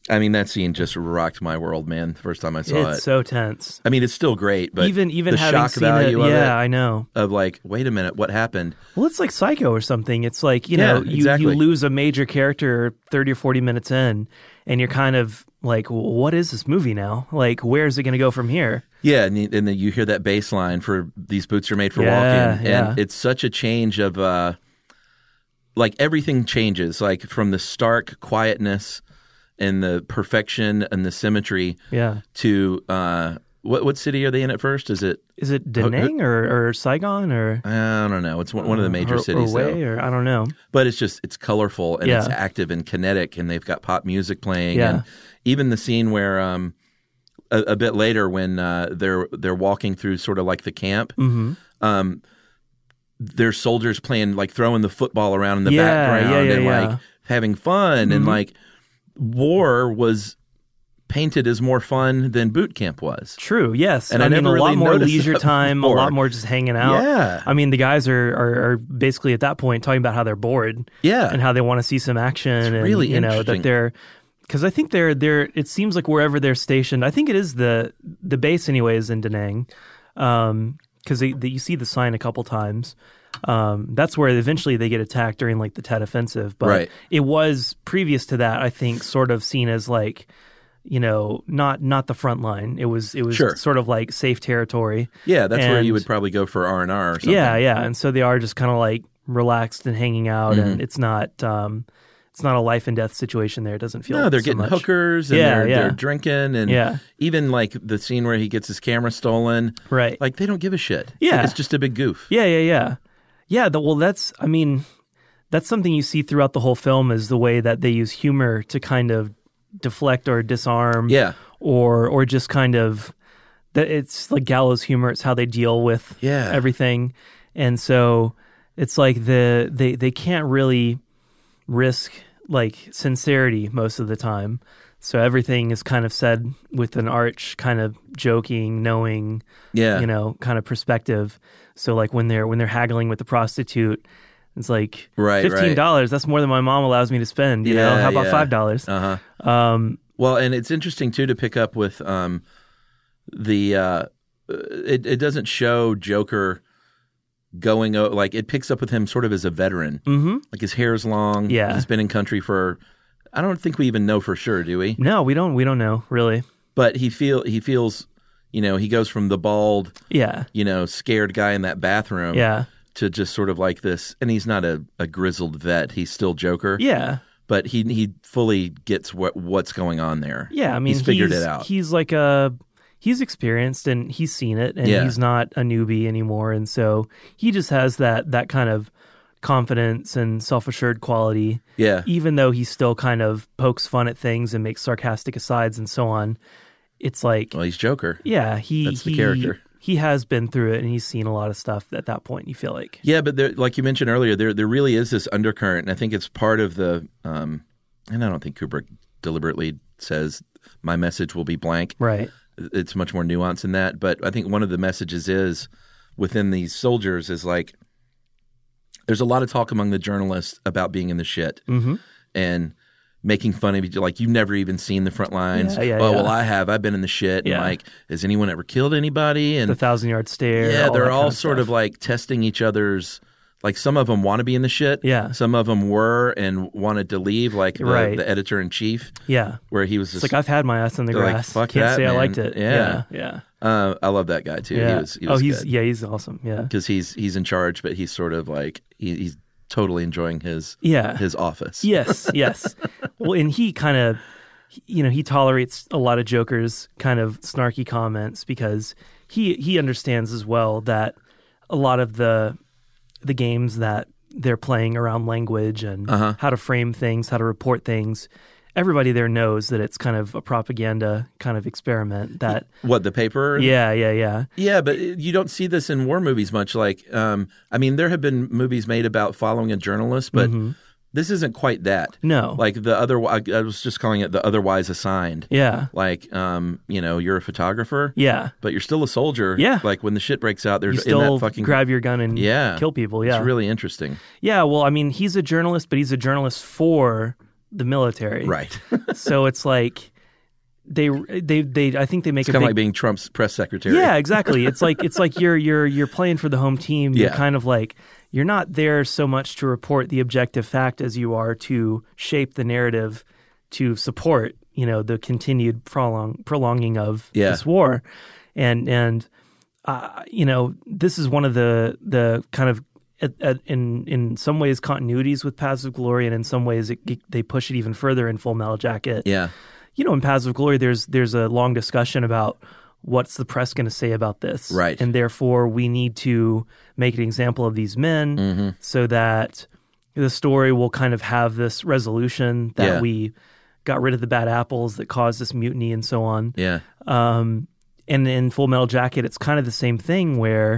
I mean, that scene just rocked my world, man. The first time I saw it. It's so tense. I mean, it's still great, but Even the having shock seen value it, of yeah, it, I know. of like, wait a minute, what happened? Well, it's like Psycho or something. It's like, you Yeah, know, you exactly. lose a major character 30 or 40 minutes in, and you're kind of like, well, what is this movie now? Like, where is it going to go from here? Yeah, and then you hear that bass line for these boots are made for Yeah, walking. yeah. And it's such a change of, like everything changes, like from the stark quietness and the perfection and the symmetry Yeah. to, what city are they in at first? Is it Da Nang or Saigon or I don't know. It's one of the major cities, though. or I don't know. But it's colorful and it's Yeah. active and kinetic, and they've got pop music playing. Yeah. And even the scene where a bit later when they're walking through sort of like the camp, there's soldiers playing like throwing the football around in the background and like having fun and like war was painted as more fun than boot camp was. True. Yes. And I I mean, never a lot really more noticed leisure that time, before. a lot more just hanging out. Yeah. I mean, the guys are basically at that point talking about how they're bored. Yeah. And how they want to see some action. And, really you know, interesting. that they're, because I think they're, it seems like wherever they're stationed, I think it is the base anyways in Da Nang. Because you see the sign a couple times. That's where eventually they get attacked during like the Tet Offensive. But Right. it was previous to that, I think, sort of seen as like, you know, not the front line. It was Sure. sort of like safe territory. Yeah, that's where And- you would probably go for R&R or something. Yeah. And so they are just kind of like relaxed and hanging out, Mm-hmm. and it's not a life and death situation there. It doesn't feel No, they're so getting much. hookers and Yeah, they're drinking and Yeah. even like the scene where he gets his camera stolen. Right. Like they don't give a shit. Yeah. It's just a big goof. Yeah. Well, that's something you see throughout the whole film is the way that they use humor to kind of deflect or disarm. Yeah. Or just kind of that it's like gallows humor. It's how they deal with Yeah. everything, and so it's like they can't really risk like sincerity most of the time. So everything is kind of said with an arch, kind of joking, knowing, Yeah. you know, kind of perspective. So like when they're haggling with the prostitute, it's like Right, $15. That's more than my mom allows me to spend. You know, Yeah, how about yeah. $5? Well, and it's interesting too to pick up with it doesn't show Joker going like it picks up with him sort of as a veteran. Mm-hmm. Like his hair's long. Yeah. He's been in country for I don't think we even know for sure, do we? No, we don't know really. But he feels, you know, he goes from the bald, Yeah, you know, scared guy in that bathroom yeah, to just sort of like this. And he's not a grizzled vet. He's still Joker. yeah. But he fully gets what's going on there. Yeah, I mean, he's figured it out. He's like he's experienced and he's seen it, and Yeah. he's not a newbie anymore, and so he just has that kind of confidence and self-assured quality. Yeah. Even though he still kind of pokes fun at things and makes sarcastic asides and so on, it's like, Well, he's Joker. yeah, That's the character. He has been through it, and he's seen a lot of stuff at that point. You feel like, Yeah, but there, like you mentioned earlier, there really is this undercurrent, and I think it's part of the. And I don't think Kubrick deliberately says my message will be blank. right? It's much more nuanced than that. But I think one of the messages is within these soldiers is like there's a lot of talk among the journalists about being in the shit and making fun of each. Like you've never even seen the front lines. Yeah, oh yeah. well, I have. I've been in the shit. Yeah. And like, has anyone ever killed anybody? And The 1,000-yard stare. yeah, all they're that all kind sort stuff. of like testing each other's. Like some of them want to be in the shit. Yeah. Some of them were and wanted to leave. Like Right. the editor in chief, Yeah. where he was just It's like I've had my ass in the They're like, grass. "Fuck Can't that, say I man." liked it. Yeah. Yeah. I love that guy too. Yeah. He was he's good. he's awesome. Yeah. Because he's in charge, but he's sort of like he's totally enjoying his Yeah. his office. Yes. Well, and he kind of, you know, he tolerates a lot of Joker's kind of snarky comments because he understands as well that a lot of the games that they're playing around language and how to frame things, how to report things. Everybody there knows that it's kind of a propaganda kind of experiment. That What, the paper? yeah. Yeah, but you don't see this in war movies much. Like, I mean, there have been movies made about following a journalist, but this isn't quite that. No. Like the other, I was just calling it the otherwise assigned. Yeah. Like, you know, you're a photographer. Yeah. But you're still a soldier. Yeah. Like when the shit breaks out, You there's in still that fucking grab your gun and yeah kill people. Yeah. It's really interesting. Yeah, well, I mean, he's a journalist, but he's a journalist for the military. Right. So it's like they I think they make It's a kind of big, like being Trump's press secretary. yeah, exactly. It's like you're playing for the home team. You're Yeah. kind of like, you're not there so much to report the objective fact as you are to shape the narrative to support, the continued prolonging of Yeah. this war. And this is one of the kind of in some ways continuities with Paths of Glory, and in some ways they push it even further in Full Metal Jacket. Yeah. In Paths of Glory, there's a long discussion about what's the press going to say about this, Right. and therefore we need to make an example of these men so that the story will kind of have this resolution that Yeah. we got rid of the bad apples that caused this mutiny and so on. Yeah. And in Full Metal Jacket, it's kind of the same thing where,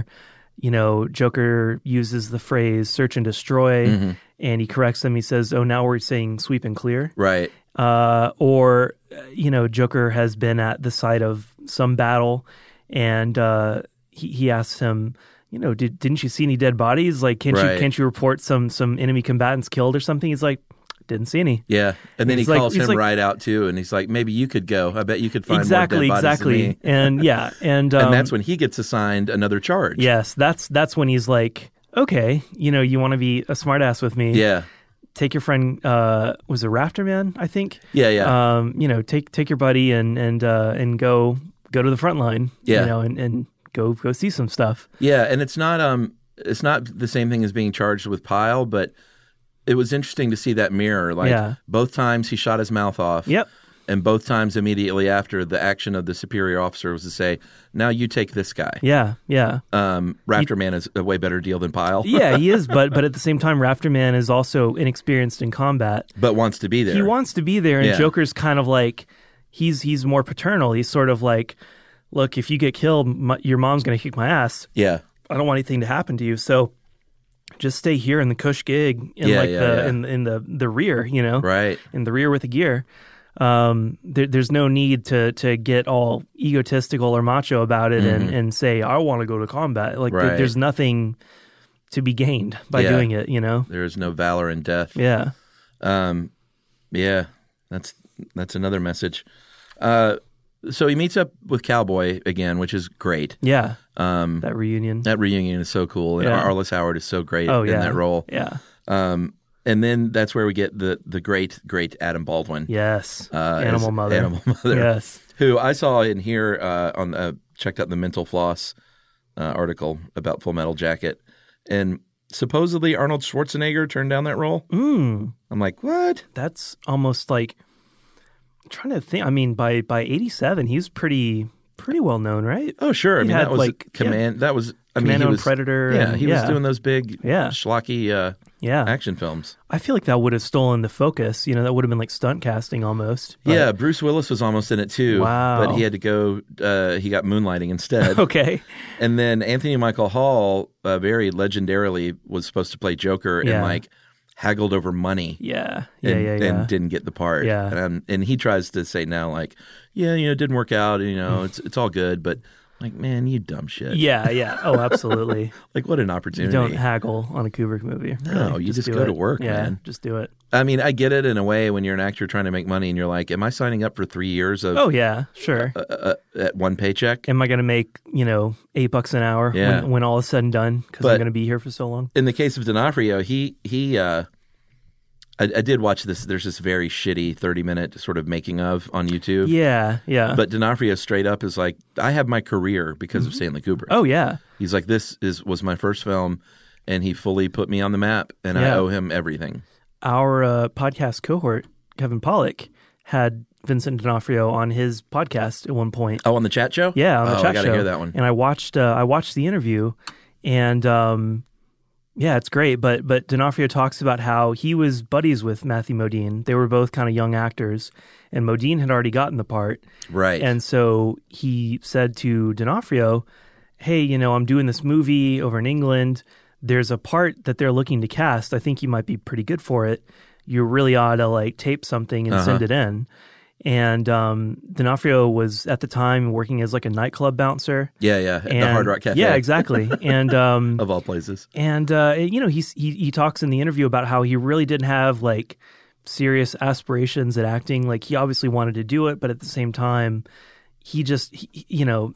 Joker uses the phrase search and destroy, and he corrects them. He says, oh, now we're saying sweep and clear. Right. Or Joker has been at the site of some battle, and he asks him, didn't you see any dead bodies? Like, can't you report some enemy combatants killed or something? He's like, didn't see any. Yeah. And then he He's like- calls he's him like- right out too, and he's like, maybe you could go. I bet you could find Exactly, more dead bodies than me. and yeah, and that's when he gets assigned another charge. yes, that's when he's like, okay, you want to be a smartass with me? Yeah. Take your friend, was it Rafter Man? I think. Yeah, yeah. Take your buddy and go to the front line. Yeah. And go see some stuff. Yeah, and it's not the same thing as being charged with Pyle, but it was interesting to see that mirror. Like Yeah. both times he shot his mouth off. Yep. And both times immediately after, the action of the superior officer was to say, now you take this guy. Yeah. Yeah. Raptor Man is a way better deal than Pyle. Yeah, he is, but at the same time, Rafter Man is also inexperienced in combat. But wants to be there. He wants to be there, and Yeah. Joker's kind of like, he's more paternal. He's sort of like, look, if you get killed, your mom's going to kick my ass. Yeah. I don't want anything to happen to you, so just stay here in the cush gig in in the rear, Right. in the rear with the gear. There's no need to get all egotistical or macho about it and say, I want to go to combat. Like Right. there's nothing to be gained by Yeah. doing it, There is no valor in death. Yeah. Yeah, that's another message. So he meets up with Cowboy again, which is great. Yeah. That reunion. That reunion is so cool, and Yeah. Arliss Howard is so great Oh, in yeah. that role. Yeah. And then that's where we get the great Adam Baldwin. Yes. as Animal Mother. Animal Mother. Yes. Who I saw in here checked out the Mental Floss article about Full Metal Jacket, and supposedly Arnold Schwarzenegger turned down that role. I'm like, what? That's almost like, I'm trying to think. I mean, by 87, he was pretty well known, right? Oh, sure. I mean, had, that was like, Command. That was Commando he and was, Predator. Yeah, and- he was doing those big, schlocky Yeah. action films. I feel like that would have stolen the focus. That would have been like stunt casting almost. But- Yeah, Bruce Willis was almost in it too. Wow. But he had to go. He got Moonlighting instead. Okay. And then Anthony Michael Hall, very legendarily, was supposed to play Joker and Yeah. like haggled over money. Yeah. And, Yeah. and didn't get the part. Yeah. And he tries to say now, like, yeah, it didn't work out. It's all good. But like, man, you dumb shit. Yeah. Yeah. Oh, absolutely. Like, what an You opportunity. don't haggle on a Kubrick movie. No, Really. you just do go it. to work, yeah, man. Just do it. I mean, I get it in a way when you're an actor trying to make money and you're like, am I signing up for 3 years of Oh yeah, sure. at one paycheck? Am I going to make $8 an hour Yeah. when all is said and done because But- I'm going to be here for so long? In the case of D'Onofrio, I did watch this. There's this very shitty 30-minute sort of making of on YouTube. Yeah. Yeah. But D'Onofrio straight up is like, I have my career because of Stanley Kubrick. oh yeah. He's like, was my first film, and he fully put me on the map, and I Yeah. owe him everything. Our podcast cohort, Kevin Pollak, had Vincent D'Onofrio on his podcast at one point. Oh, on the chat show? Yeah, on the chat I gotta show. hear that one. And I watched the interview, and yeah, it's great. But D'Onofrio talks about how he was buddies with Matthew Modine. They were both kind of young actors, and Modine had already gotten the part. Right. And so he said to D'Onofrio, hey, I'm doing this movie over in England. There's a part that they're looking to cast. I think you might be pretty good for it. You really ought to like tape something and send it in. And D'Onofrio was at the time working as like a nightclub bouncer. yeah, at the Hard Rock Cafe. Yeah, exactly. And of all places. he talks in the interview about how he really didn't have like serious aspirations at acting. Like, he obviously wanted to do it, but at the same time, he you know,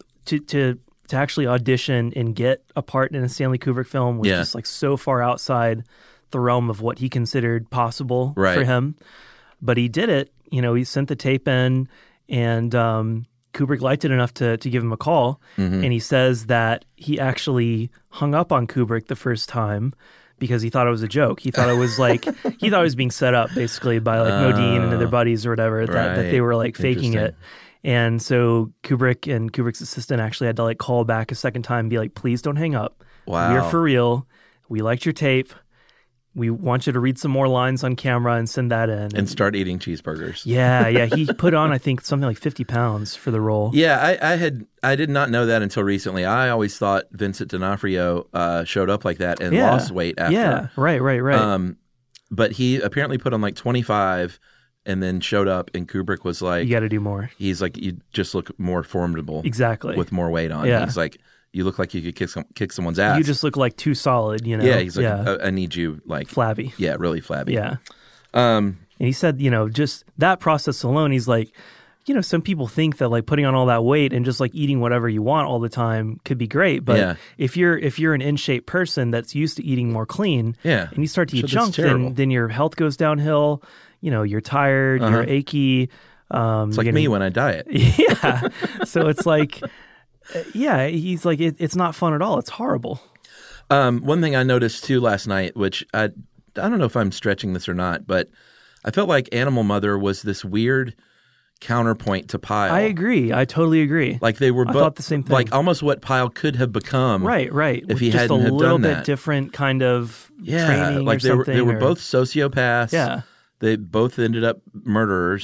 to actually audition and get a part in a Stanley Kubrick film was just like so far outside the realm of what he considered possible for him. But he did it. You know, he sent the tape in, and Kubrick liked it enough to give him a call. And he says that he actually hung up on Kubrick the first time because he thought it was a joke. He thought it was like, he thought it was being set up basically by like Modine and their buddies or whatever, that they were like faking it. And so Kubrick and Kubrick's assistant actually had to like call back a second time and be like, please don't hang up. Wow. We're for real. We liked your tape. We want you to read some more lines on camera and send that in. And start eating cheeseburgers. Yeah. He put on, I think, something like 50 pounds for the role. Yeah, I did not know that until recently. I always thought Vincent D'Onofrio showed up like that and lost weight after. Yeah, right. But he apparently put on like 25 and then showed up, and Kubrick was like, you got to do more. He's like, you just look more formidable. Exactly. With more weight on. Yeah. He's like, you look like you could kick someone's ass. You just look like too solid, you know? Yeah, he's like, I need you like... flabby. Yeah, really flabby. Yeah. And he said, you know, just that process alone, he's like, you know, some people think that like putting on all that weight and just like eating whatever you want all the time could be great. But if you're an in-shape person that's used to eating more clean, and you start to eat junk, then your health goes downhill. You know, you're tired, you're achy. It's like me when I diet. Yeah. So it's like... yeah, he's like, it's not fun at all. It's horrible. One thing I noticed too last night, which I don't know if I'm stretching this or not, but I felt like Animal Mother was this weird counterpoint to Pyle. I agree. I totally agree. Like they were both, I thought the same thing. Like almost what Pyle could have become. Right. If he just hadn't a have little done bit that. different kind of training like or something. They were both sociopaths. Yeah. They both ended up murderers.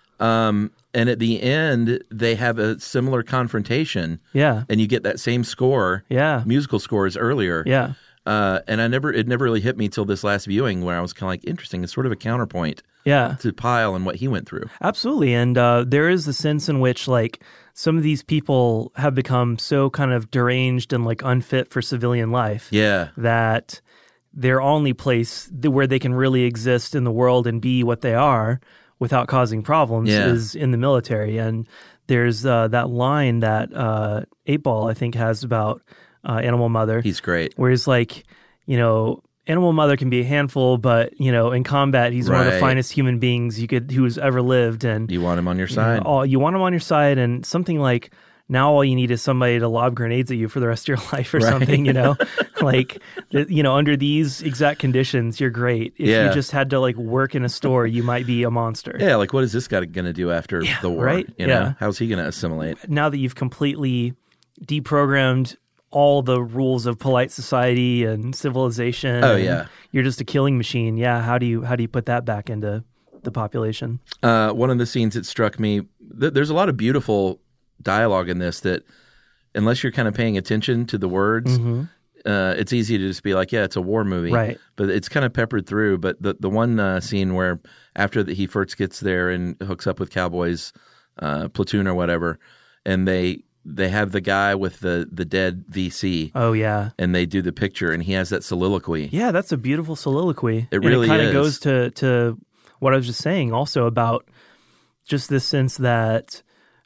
And at the end, they have a similar confrontation. Yeah. And you get that same score. Yeah. Musical scores earlier. Yeah. And it never really hit me till this last viewing where I was kind of like, interesting. It's sort of a counterpoint. Yeah. To Pyle and what he went through. Absolutely. And there is a sense in which like some of these people have become so kind of deranged and like unfit for civilian life. Yeah. That their only place where they can really exist in the world and be what they are without causing problems is in the military. And there's that line that 8 Ball, I think, has about Animal Mother. He's great. Where he's like, you know, Animal Mother can be a handful, but, you know, in combat, he's one of the finest human beings who's ever lived. And you want him on your side. You want him on your side, and something like, now all you need is somebody to lob grenades at you for the rest of your life or something, you know? Like, you know, under these exact conditions, you're great. If you just had to, like, work in a store, you might be a monster. Yeah, like, what is this guy going to do after the war? Right? You know? How's he going to assimilate? Now that you've completely deprogrammed all the rules of polite society and civilization. You're just a killing machine. Yeah, how do you put that back into the population? One of the scenes that struck me, there's a lot of beautiful dialogue in this that unless you're kind of paying attention to the words, it's easy to just be like, yeah, it's a war movie. Right. But it's kind of peppered through. But the one scene where after he first gets there and hooks up with Cowboy's platoon or whatever, and they have the guy with the dead VC. Oh, yeah. And they do the picture, and he has that soliloquy. Yeah, that's a beautiful soliloquy. It really is. It kind of is. goes to what I was just saying also about just this sense that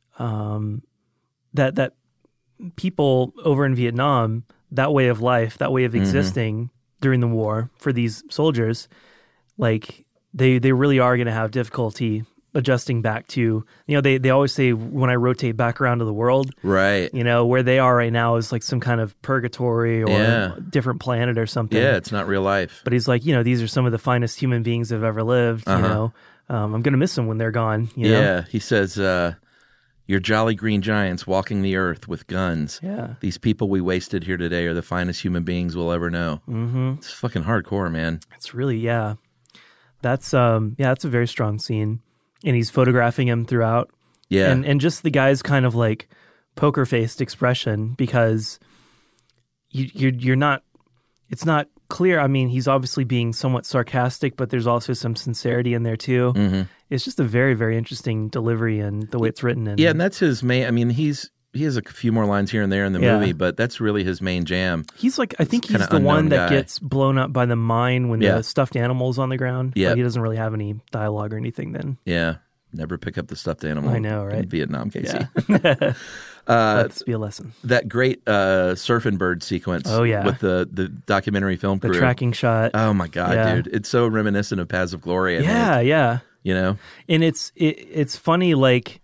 that people over in Vietnam, that way of life, that way of existing during the war for these soldiers, like they really are going to have difficulty adjusting back to, you know, they always say when I rotate back around to the world, right? You know, where they are right now is like some kind of purgatory or different planet or something. Yeah, it's not real life. But he's like, you know, these are some of the finest human beings that have ever lived. You know, I'm going to miss them when they're gone. You know? He says, "You're jolly green giants walking the earth with guns. Yeah, these people we wasted here today are the finest human beings we'll ever know." It's fucking hardcore, man. It's really that's that's a very strong scene. And he's photographing him throughout. Yeah. And just the guy's kind of like poker faced expression, because you're not, it's not clear. I mean, he's obviously being somewhat sarcastic, but there's also some sincerity in there too. It's just a very, very interesting delivery and the way it's written. And that's his main, I mean, he's he has a few more lines here and there in the movie, but that's really his main jam. He's like, I think he's the one that gets blown up by the mine when the stuffed animal's on the ground. Yeah, he doesn't really have any dialogue or anything then. Yeah, never pick up the stuffed animal. I know, right? In Vietnam, Casey. Yeah. Let's be a lesson. That great surfing bird sequence. Oh yeah, with the documentary film crew, the tracking shot. Oh my god, dude, it's so reminiscent of Paths of Glory. Yeah. You know, and it's funny, like,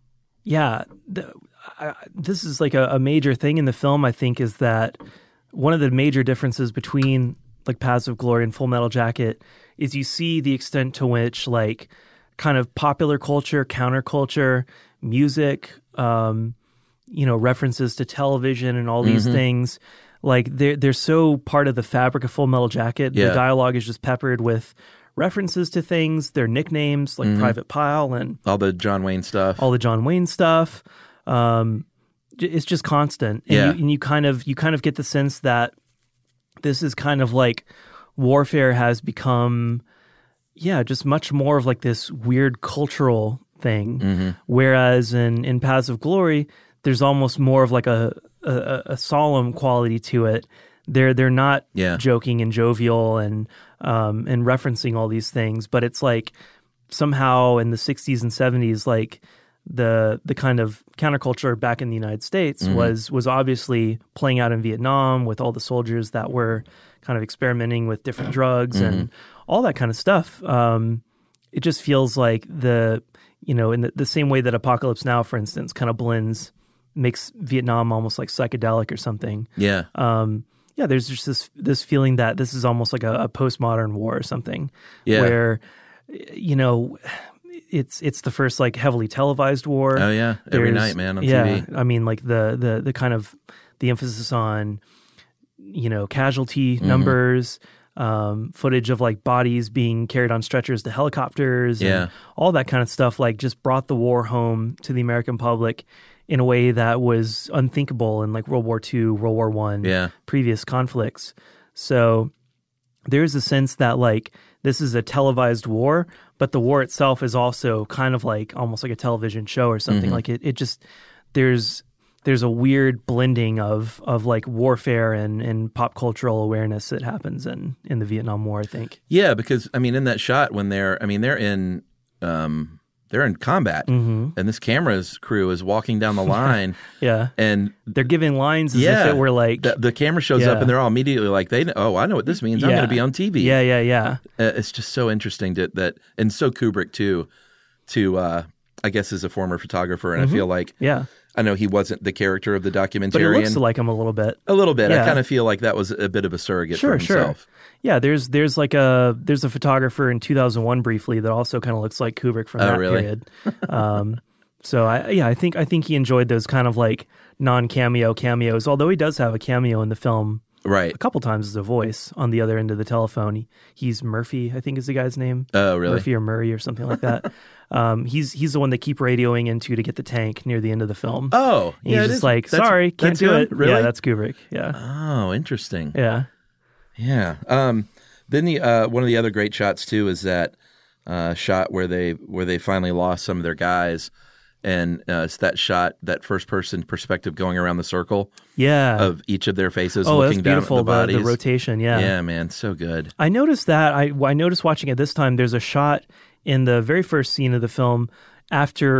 this is like a major thing in the film, I think, is that one of the major differences between like Paths of Glory and Full Metal Jacket is you see the extent to which like kind of popular culture, counterculture, music, references to television and all these things, like they're so part of the fabric of Full Metal Jacket. The dialogue is just peppered with references to things, their nicknames, like Private Pile and all the John Wayne stuff. It's just constant. And you kind of get the sense that this is kind of like warfare has become, just much more of like this weird cultural thing. Whereas in Paths of Glory, there's almost more of like a solemn quality to it. They're not joking and jovial and referencing all these things, but it's like somehow in the 60s and 70s, like the kind of counterculture back in the United States was obviously playing out in Vietnam with all the soldiers that were kind of experimenting with different drugs and all that kind of stuff. It just feels like in the same way that Apocalypse Now, for instance, kind of makes Vietnam almost like psychedelic or something. There's just this feeling that this is almost like a postmodern war or something, where it's the first like heavily televised war. Oh yeah, every night, man, on TV. I mean, like the kind of the emphasis on casualty numbers, footage of like bodies being carried on stretchers to helicopters, and all that kind of stuff. Like just brought the war home to the American public in a way that was unthinkable in like World War II, World War I, previous conflicts. So there's a sense that like this is a televised war, but the war itself is also kind of like almost like a television show or something. Like it just there's a weird blending of like warfare and pop cultural awareness that happens in the Vietnam War, I think. Yeah, because I mean in that shot when they're in combat, and this camera's crew is walking down the line. And they're giving lines as if it were like the camera shows up, and they're all immediately like, I know what this means. I'm going to be on TV. It's just so interesting that and so Kubrick too. I guess as a former photographer, and I feel like I know he wasn't the character of the documentarian, but he looks like him a little bit. I kind of feel like that was a bit of a surrogate for himself. Yeah, there's a photographer in 2001 briefly that also kind of looks like Kubrick from that period. So I think he enjoyed those kind of like non-cameo cameos, although he does have a cameo in the film a couple times as a voice on the other end of the telephone. He's Murphy, I think is the guy's name. Oh, really? Murphy or Murray or something like that. He's the one they keep radioing into to get the tank near the end of the film. Oh, and he's just like, sorry, can't do it. Really? Yeah, that's Kubrick. Yeah. Oh, interesting. Yeah. Yeah. Then one of the other great shots too is that shot where they finally lost some of their guys, and it's that shot, that first person perspective going around the circle. Of each of their faces, looking down at the bodies. The rotation. Yeah, man, so good. I noticed that. I noticed watching it this time. There's a shot in the very first scene of the film after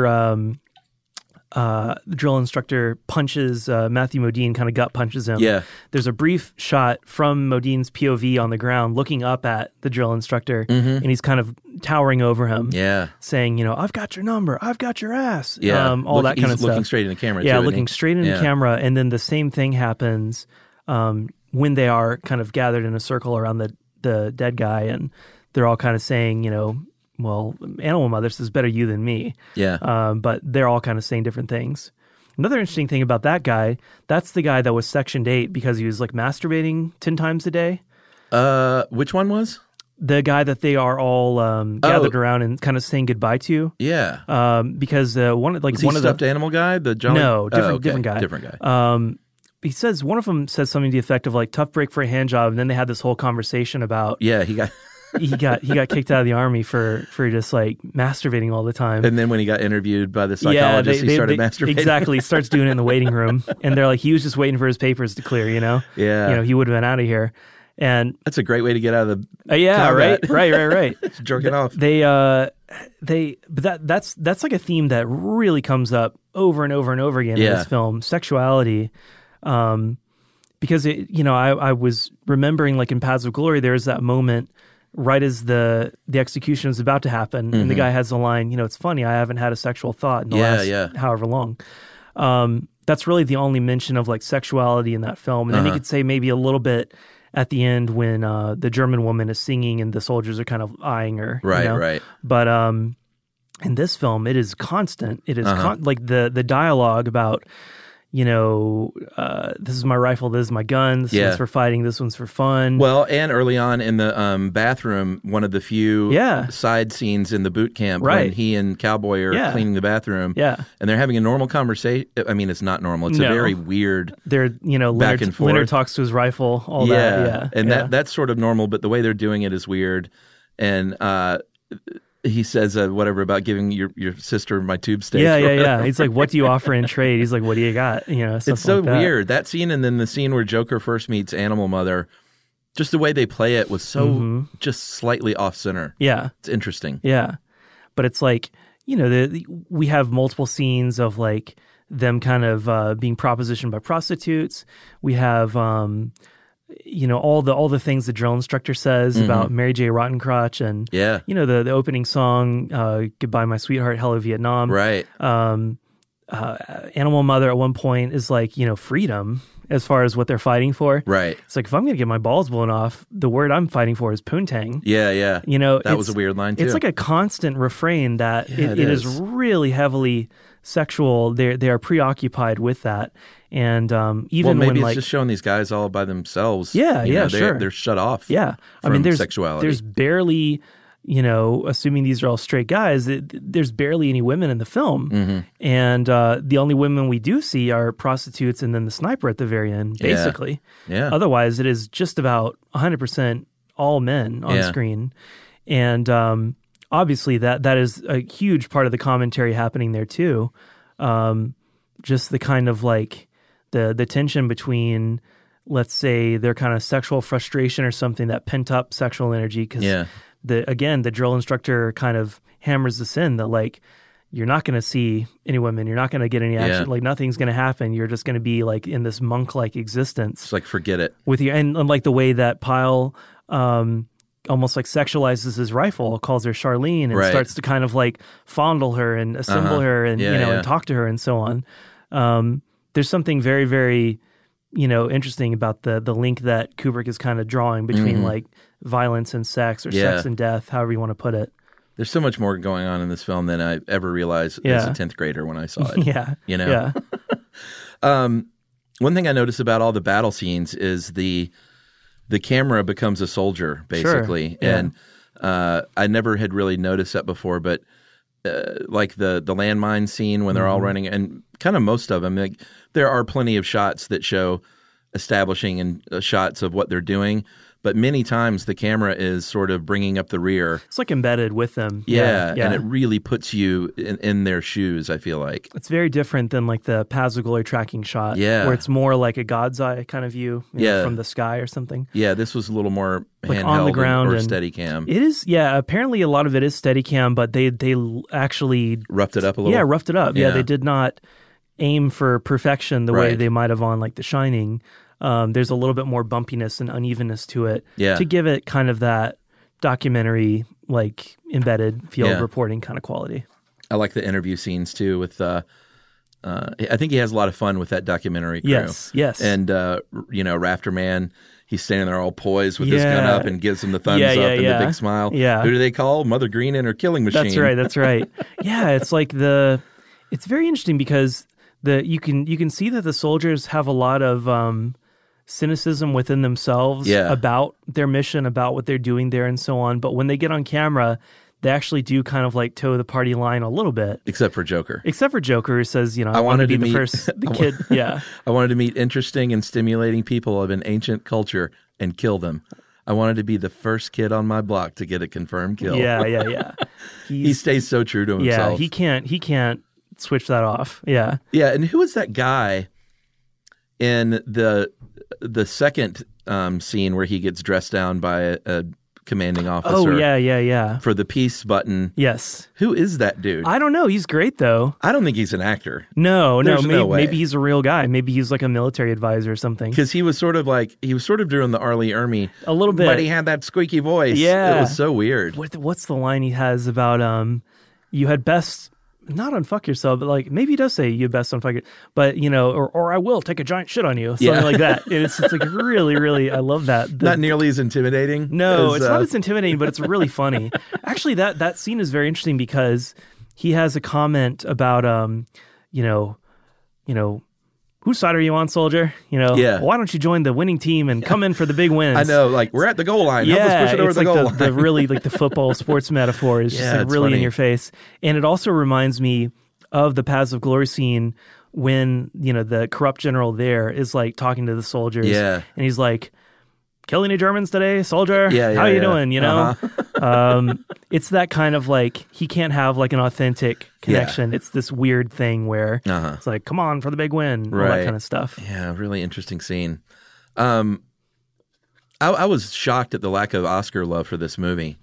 the drill instructor punches Matthew Modine, kind of gut punches him. There's a brief shot from Modine's POV on the ground looking up at the drill instructor, and he's kind of towering over him, saying, I've got your number, I've got your ass, all that kind of stuff. He's looking straight in the camera, looking straight in the camera, and then the same thing happens when they are kind of gathered in a circle around the dead guy, and they're all kind of saying, well, Animal Mother says better you than me. But they're all kind of saying different things. Another interesting thing about that guy, that's the guy that was Sectioned 8 because he was like masturbating 10 times a day. Which one was? The guy that they are all gathered around and kind of saying goodbye to. Because one of the stuffed animal guy, the Jolly... No, different guy. Different guy. He says, one of them says something to the effect of like, tough break for a hand job, and then they had this whole conversation about... Yeah, he got... he got kicked out of the army for just like masturbating all the time. And then when he got interviewed by the psychologist, he started masturbating. Exactly, he starts doing it in the waiting room, and they're like, he was just waiting for his papers to clear. Yeah, he would have been out of here. And that's a great way to get out of the combat. right. Jerking off. But that's like a theme that really comes up over and over and over again in this film, sexuality. Because I was remembering, like in Paths of Glory, there's that moment right as the execution is about to happen, and the guy has the line, it's funny, I haven't had a sexual thought in the last however long. That's really the only mention of like sexuality in that film. And then you could say maybe a little bit at the end when the German woman is singing and the soldiers are kind of eyeing her. Right. But in this film, it is constant. It is like the dialogue about, this is my rifle, this is my gun, this one's for fighting, this one's for fun. Well, and early on in the bathroom, one of the few side scenes in the boot camp when he and Cowboy are cleaning the bathroom, and they're having a normal conversation. I mean, it's not normal. It's a very weird back and forth. Leonard talks to his rifle, all that. And that's sort of normal, but the way they're doing it is weird. And he says whatever about giving your sister my tube steak. Yeah. He's like, what do you offer in trade? He's like, what do you got? It's so weird. That scene, and then the scene where Joker first meets Animal Mother, just the way they play it was so just slightly off center. Yeah. It's interesting. Yeah. But it's like, we have multiple scenes of like them kind of being propositioned by prostitutes. We have all the things the drill instructor says about Mary J. Rottencrotch and the opening song, Goodbye My Sweetheart, Hello Vietnam. Right. Animal Mother at one point is like, freedom as far as what they're fighting for. Right. It's like, if I'm going to get my balls blown off, the word I'm fighting for is poontang. Yeah. That was a weird line too. It's like a constant refrain that it is really heavily sexual. They are preoccupied with that. And even maybe when it's just showing these guys all by themselves. Sure. They're shut off. Yeah, there's sexuality. There's barely, assuming these are all straight guys, there's barely any women in the film, and the only women we do see are prostitutes and then the sniper at the very end, basically. Yeah. Otherwise, it is just about 100% all men on screen, and obviously that is a huge part of the commentary happening there too. Just the kind of like the tension between, let's say, their kind of sexual frustration or something, that pent up sexual energy. Because the drill instructor kind of hammers this in that like, you're not going to see any women, you're not going to get any action, like nothing's going to happen. You're just going to be like in this monk like existence. It's like, forget it. With you, and like the way that Pyle almost like sexualizes his rifle, calls her Charlene, and starts to kind of like fondle her and assemble her and and talk to her and so on. There's something very, very, interesting about the link that Kubrick is kind of drawing between like violence and sex, or sex and death, however you want to put it. There's so much more going on in this film than I ever realized as a 10th grader when I saw it. One thing I noticed about all the battle scenes is the camera becomes a soldier, basically. Sure. And I never had really noticed that before, but like the landmine scene when they're all running, and kind of most of them, like, there are plenty of shots that show establishing and shots of what they're doing, but many times the camera is sort of bringing up the rear. It's like embedded with them. Yeah. And it really puts you in their shoes, I feel like. It's very different than like the Paths of Glory tracking shot, where it's more like a God's eye kind of view from the sky or something. Yeah, this was a little more like handheld on the ground or steady cam. It is, apparently a lot of it is steady cam, but they actually roughed it up a little. Yeah, roughed it up. Yeah, they did not aim for perfection the way they might have on like The Shining. There's a little bit more bumpiness and unevenness to it to give it kind of that documentary, like embedded field reporting kind of quality. I like the interview scenes too with I think he has a lot of fun with that documentary crew. Yes. And Rafter Man, he's standing there all poised with his gun up and gives him the thumbs up and the big smile. Yeah. Who do they call? Mother Green and her killing machine. That's right. Yeah, it's like it's very interesting because you can see that the soldiers have a lot of cynicism within themselves about their mission, about what they're doing there and so on. But when they get on camera, they actually do kind of like toe the party line a little bit. Except for Joker, who says, I wanted to be the kid. Yeah. I wanted to meet interesting and stimulating people of an ancient culture and kill them. I wanted to be the first kid on my block to get a confirmed kill. Yeah. He stays so true to himself. Yeah, he can't switch that off. Yeah. Yeah, and who was that guy in the second scene where he gets dressed down by a commanding officer? Oh, yeah. For the peace button. Yes. Who is that dude? I don't know. He's great, though. I don't think he's an actor. No. There's no way. Maybe he's a real guy. Maybe he's like a military advisor or something. Because he was sort of doing the R. Lee Ermey. A little bit. But he had that squeaky voice. Yeah. It was so weird. What's the line he has about, you had best... not unfuck yourself, but like maybe he does say you best unfuck it, but or I will take a giant shit on you, something like that. And it's like really, really, I love that. Not nearly as intimidating. No, it's not as intimidating, but it's really funny. Actually, that scene is very interesting because he has a comment about whose side are you on, soldier? Why don't you join the winning team and come in for the big wins? I know, like we're at the goal line. Help us push it over the goal line. The really like the football sports metaphor is just like really funny. In your face. And it also reminds me of the Paths of Glory scene when, the corrupt general there is like talking to the soldiers. Yeah. And he's like, kill any Germans today, soldier? Yeah, How you doing? Uh-huh. It's that kind of like, he can't have like an authentic connection. It's this weird thing where it's like, come on for the big win, all that kind of stuff. Yeah, really interesting scene. I was shocked at the lack of Oscar love for this movie.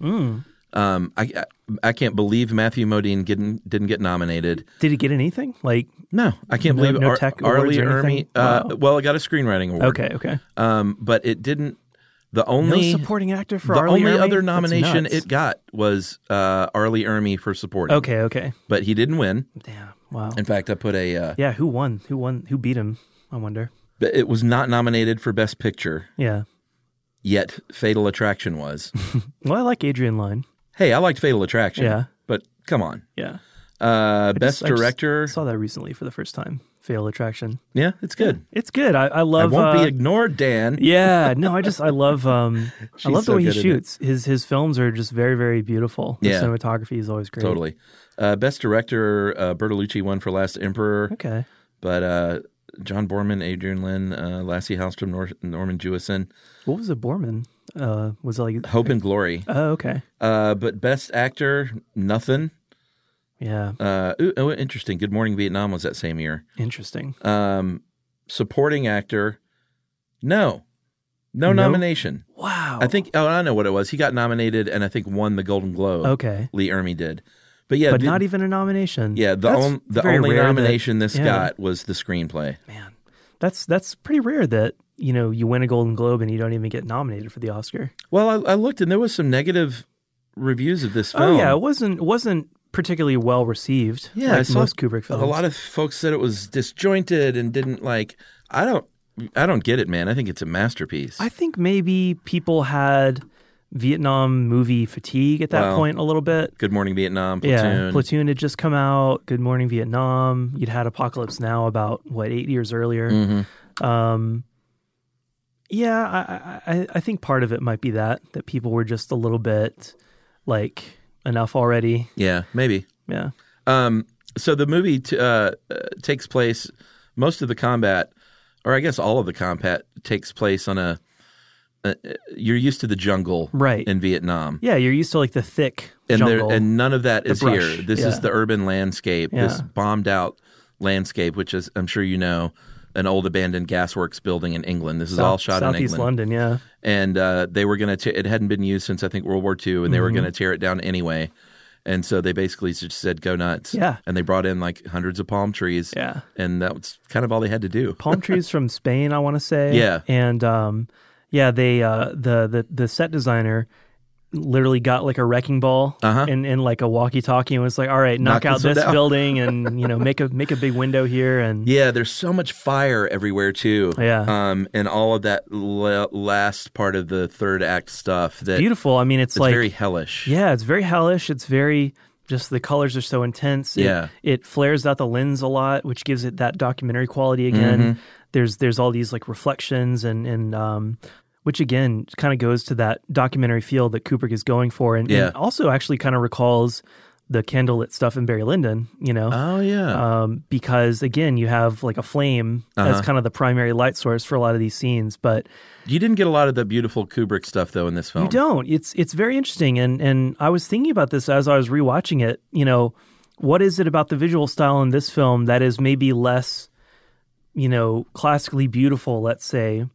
I can't believe Matthew Modine didn't get nominated. Did he get anything? Like no, I can't believe no tech R. Lee awards or Ermey. anything? Wow. Well, it got a screenwriting award. Okay. But it didn't. No supporting actor for R. Lee Ermey? The only other nomination it got was R. Lee Ermey for supporting. Okay. But he didn't win. Damn. Wow. In fact, I put a... who won? Who beat him? I wonder. But it was not nominated for Best Picture. Yeah. Yet Fatal Attraction was. Well, I like Adrian Lyne. Hey, I liked Fatal Attraction. Yeah. But come on. Yeah. Best Director... I saw that recently for the first time. Fatal Attraction. Yeah, it's good. Yeah, it's good. I love... I won't be ignored, Dan. Yeah, no, I love I love the way he shoots. It. His films are just very, very beautiful. The cinematography is always great. Totally. Best Director, Bertolucci won for Last Emperor. Okay. But John Boorman, Adrian Lyne, Lassie Hallstrom, Norman Jewison. What was it, Boorman? Was it like... Hope and Glory. Oh, okay. But Best Actor, nothing. Yeah. Interesting. Good Morning Vietnam was that same year. Interesting. Supporting actor, no nomination. Wow. I think. I know what it was. He got nominated and I think won the Golden Globe. Okay. Lee Ermey did, but not even a nomination. Yeah, the only nomination this got was the screenplay. Man, that's pretty rare that you win a Golden Globe and you don't even get nominated for the Oscar. Well, I looked and there was some negative reviews of this film. Oh yeah, it wasn't particularly well received. Yeah, like most Kubrick films. A lot of folks said it was disjointed and didn't like. I don't get it, man. I think it's a masterpiece. I think maybe people had Vietnam movie fatigue at that point a little bit. Good Morning Vietnam, Platoon. Yeah, Platoon had just come out. Good Morning Vietnam. You'd had Apocalypse Now about 8 years earlier. Mm-hmm. I think part of it might be that people were just a little bit like. Enough already. Yeah, maybe. Yeah. So the movie takes place, most of the combat, or I guess all of the combat takes place on you're used to the jungle in Vietnam. Yeah, you're used to like the thick jungle. And none of that is brush. here. This is the urban landscape, this bombed out landscape, which is, I'm sure you know, an old abandoned gasworks building in England. This is all shot in England. Southeast London, yeah. And they were going to, it hadn't been used since I think World War II, and they were going to tear it down anyway. And so they basically just said, go nuts. Yeah. And they brought in like hundreds of palm trees. Yeah. And that was kind of all they had to do. Palm trees from Spain, I want to say. Yeah. And they, the set designer literally got like a wrecking ball and like a walkie-talkie and was like, all right, knock out this building and make a big window here. And yeah, there's so much fire everywhere too. Yeah. And all of that last part of the third act stuff that beautiful. I mean, it's like very hellish. Yeah, it's very hellish. It's very just the colors are so intense. It flares out the lens a lot, which gives it that documentary quality again. There's all these like reflections and which again kind of goes to that documentary feel that Kubrick is going for, and also actually kind of recalls the candlelit stuff in Barry Lyndon, Oh yeah. because again, you have like a flame as kind of the primary light source for a lot of these scenes, but You didn't get a lot of the beautiful Kubrick stuff though in this film. you don't. It's very interesting, and I was thinking about this as I was rewatching it. What is it about the visual style in this film that is maybe less, classically beautiful, let's say,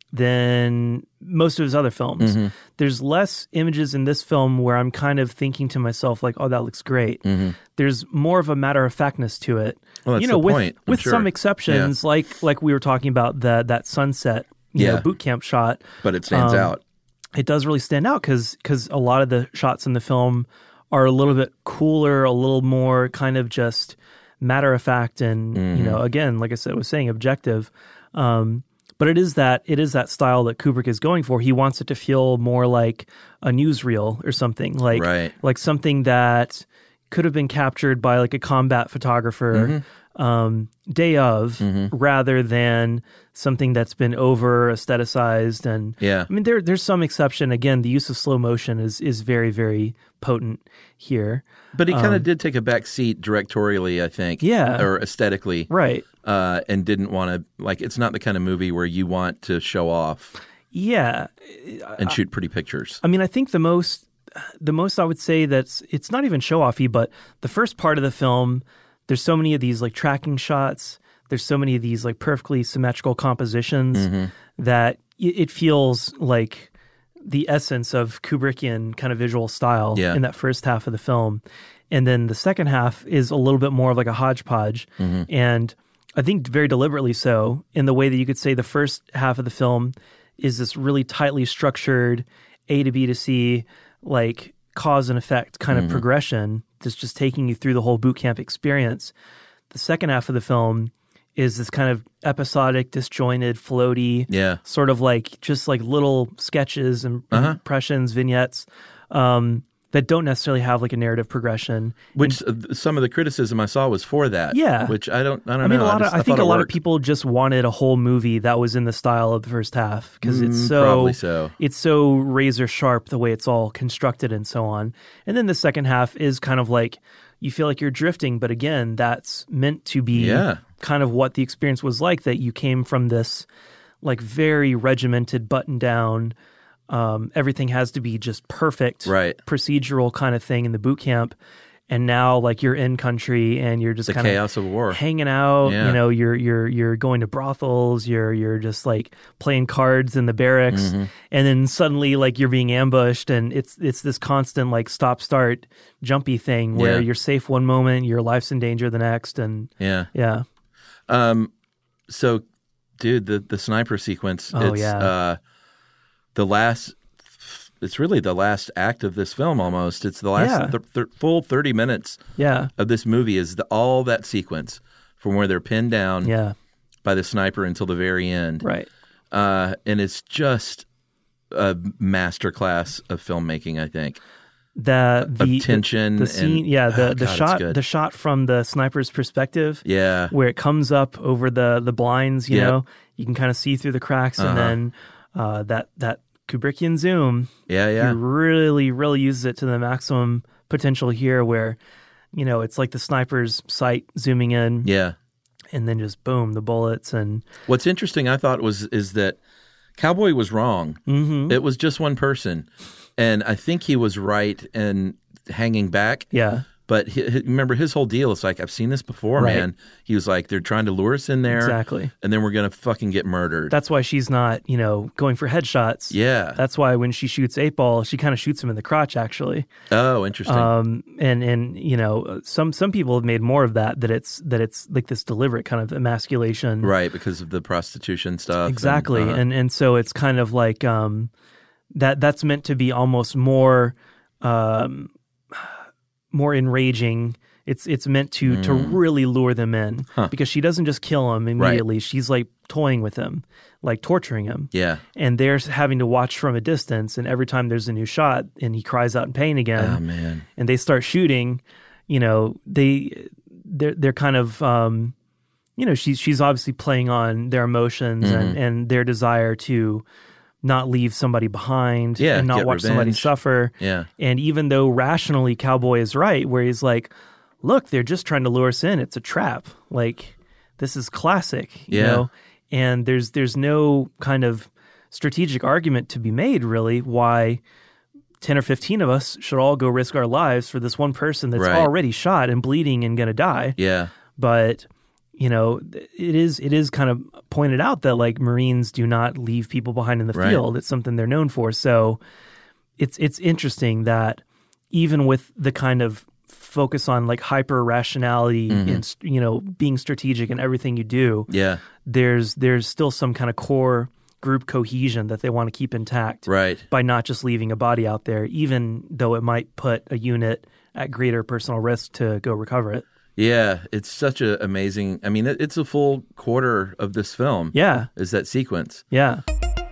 than most of his other films? Mm-hmm. There's less images in this film where I'm kind of thinking to myself like, oh, that looks great. Mm-hmm. There's more of a matter-of-factness to it. Well, that's the with, point, I'm with sure. some exceptions, like we were talking about that sunset, boot camp shot. But it stands out. It does really stand out because a lot of the shots in the film are a little bit cooler, a little more kind of just matter of fact, and again, like I said, I was saying, objective. But it is that style that Kubrick is going for. He wants it to feel more like a newsreel or something, like something that could have been captured by like a combat photographer day of, rather than something that's been over aestheticized. And I mean, there's some exception. Again, the use of slow motion is very, very potent here. But he kind of did take a back seat directorially, I think. Yeah. Or aesthetically. Right. And didn't want to, like, it's not the kind of movie where you want to show off Yeah. and shoot pretty pictures. I mean, I think the most I would say it's not even show-offy, but the first part of the film, there's so many of these like tracking shots. There's so many of these like perfectly symmetrical compositions that it feels like the essence of Kubrickian kind of visual style in that first half of the film. And then the second half is a little bit more of like a hodgepodge. And I think very deliberately so, in the way that you could say the first half of the film is this really tightly structured A to B to C, like cause and effect kind of progression that's just taking you through the whole boot camp experience. The second half of the film is this kind of episodic, disjointed, floaty, sort of like just like little sketches and impressions, vignettes that don't necessarily have like a narrative progression. Which some of the criticism I saw was for that. Yeah. Which I don't know. I think a lot of people just wanted a whole movie that was in the style of the first half because probably so. It's so razor sharp the way it's all constructed and so on. And then the second half is kind of like you feel like you're drifting, but again, that's meant to be kind of what the experience was like, that you came from this like very regimented, buttoned down, everything has to be just perfect, procedural kind of thing in the boot camp. And now, like, you're in country and you're just the kind of chaos of war, hanging out. Yeah. You're going to brothels. You're just like playing cards in the barracks, and then suddenly, like, you're being ambushed, and it's this constant like stop start jumpy thing where you're safe one moment, your life's in danger the next, and So, dude, the sniper sequence. The last. It's really the last act of this film almost. It's the last full 30 minutes of this movie is all that sequence from where they're pinned down by the sniper until the very end. Right. And it's just a masterclass of filmmaking, I think. The tension, the scene, the shot from the sniper's perspective, where it comes up over the blinds, you know, you can kind of see through the cracks, and then that Kubrickian zoom, he really, really uses it to the maximum potential here, where, you know, it's like the sniper's sight zooming in, and then just boom, the bullets. And what's interesting, I thought, is that Cowboy was wrong. It was just one person, and I think he was right in hanging back. But remember, his whole deal is like, I've seen this before, man. He was like, they're trying to lure us in there. Exactly. And then we're going to fucking get murdered. That's why she's not, you know, going for headshots. Yeah. That's why when she shoots 8-Ball, she kind of shoots him in the crotch, actually. Oh, interesting. And you know, some people have made more of that it's like this deliberate kind of emasculation. Right, because of the prostitution stuff. Exactly. And so it's kind of like that's meant to be almost more enraging. It's meant to really lure them in, because she doesn't just kill him immediately. She's like toying with him, like torturing him. Yeah. And they're having to watch from a distance, and every time there's a new shot and he cries out in pain again. Oh man. And they start shooting, you know, they're kind of you know, she's obviously playing on their emotions and their desire to not leave somebody behind Yeah, and not get watch somebody revenge. suffer. Yeah. And even though rationally Cowboy is right, where he's like, look, they're just trying to lure us in. It's a trap. Like, this is classic, you Yeah. know? And there's no kind of strategic argument to be made, really, why 10 or 15 of us should all go risk our lives for this one person that's Right. already shot and bleeding and going to die. Yeah. But, you know, it is kind of pointed out that, like, Marines do not leave people behind in the Right. field. It's something they're known for. So it's interesting that even with the kind of focus on, like, hyper rationality and, you know, being strategic in everything you do, Yeah. there's still some kind of core group cohesion that they want to keep intact Right. by not just leaving a body out there, even though it might put a unit at greater personal risk to go recover it. Yeah. It's such a amazing. I mean, it's a full quarter of this film. Yeah. Is that sequence? Yeah.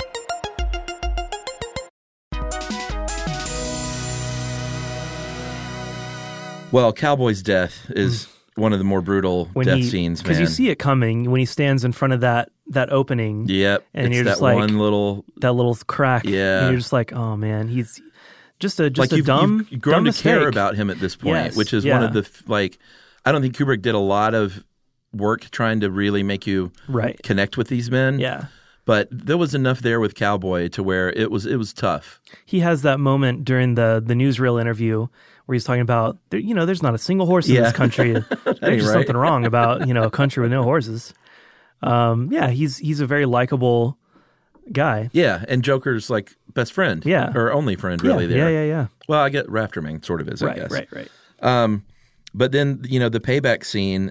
Well, Cowboy's death is one of the more brutal death scenes, man. Because you see it coming when he stands in front of that opening. Yep. And it's you're that just like, one little. that little crack. Yeah. And you're just like, oh man, he's just a Like dumb, you've grown dumb to mistake. care about him at this point, Yes, which is yeah. one of the like. I don't think Kubrick did a lot of work trying to really make you Right. connect with these men. Yeah. But there was enough there with Cowboy to where it was tough. He has that moment during the newsreel interview where he's talking about, you know, there's not a single horse in Yeah. this country. There's just right. something wrong about, you know, a country with no horses. Yeah, he's a very likable guy. Yeah, and Joker's like best friend. Yeah. Or only friend really there. Yeah. Well, I get Rafterman sort of is, I guess. Right. But then, you know, the payback scene,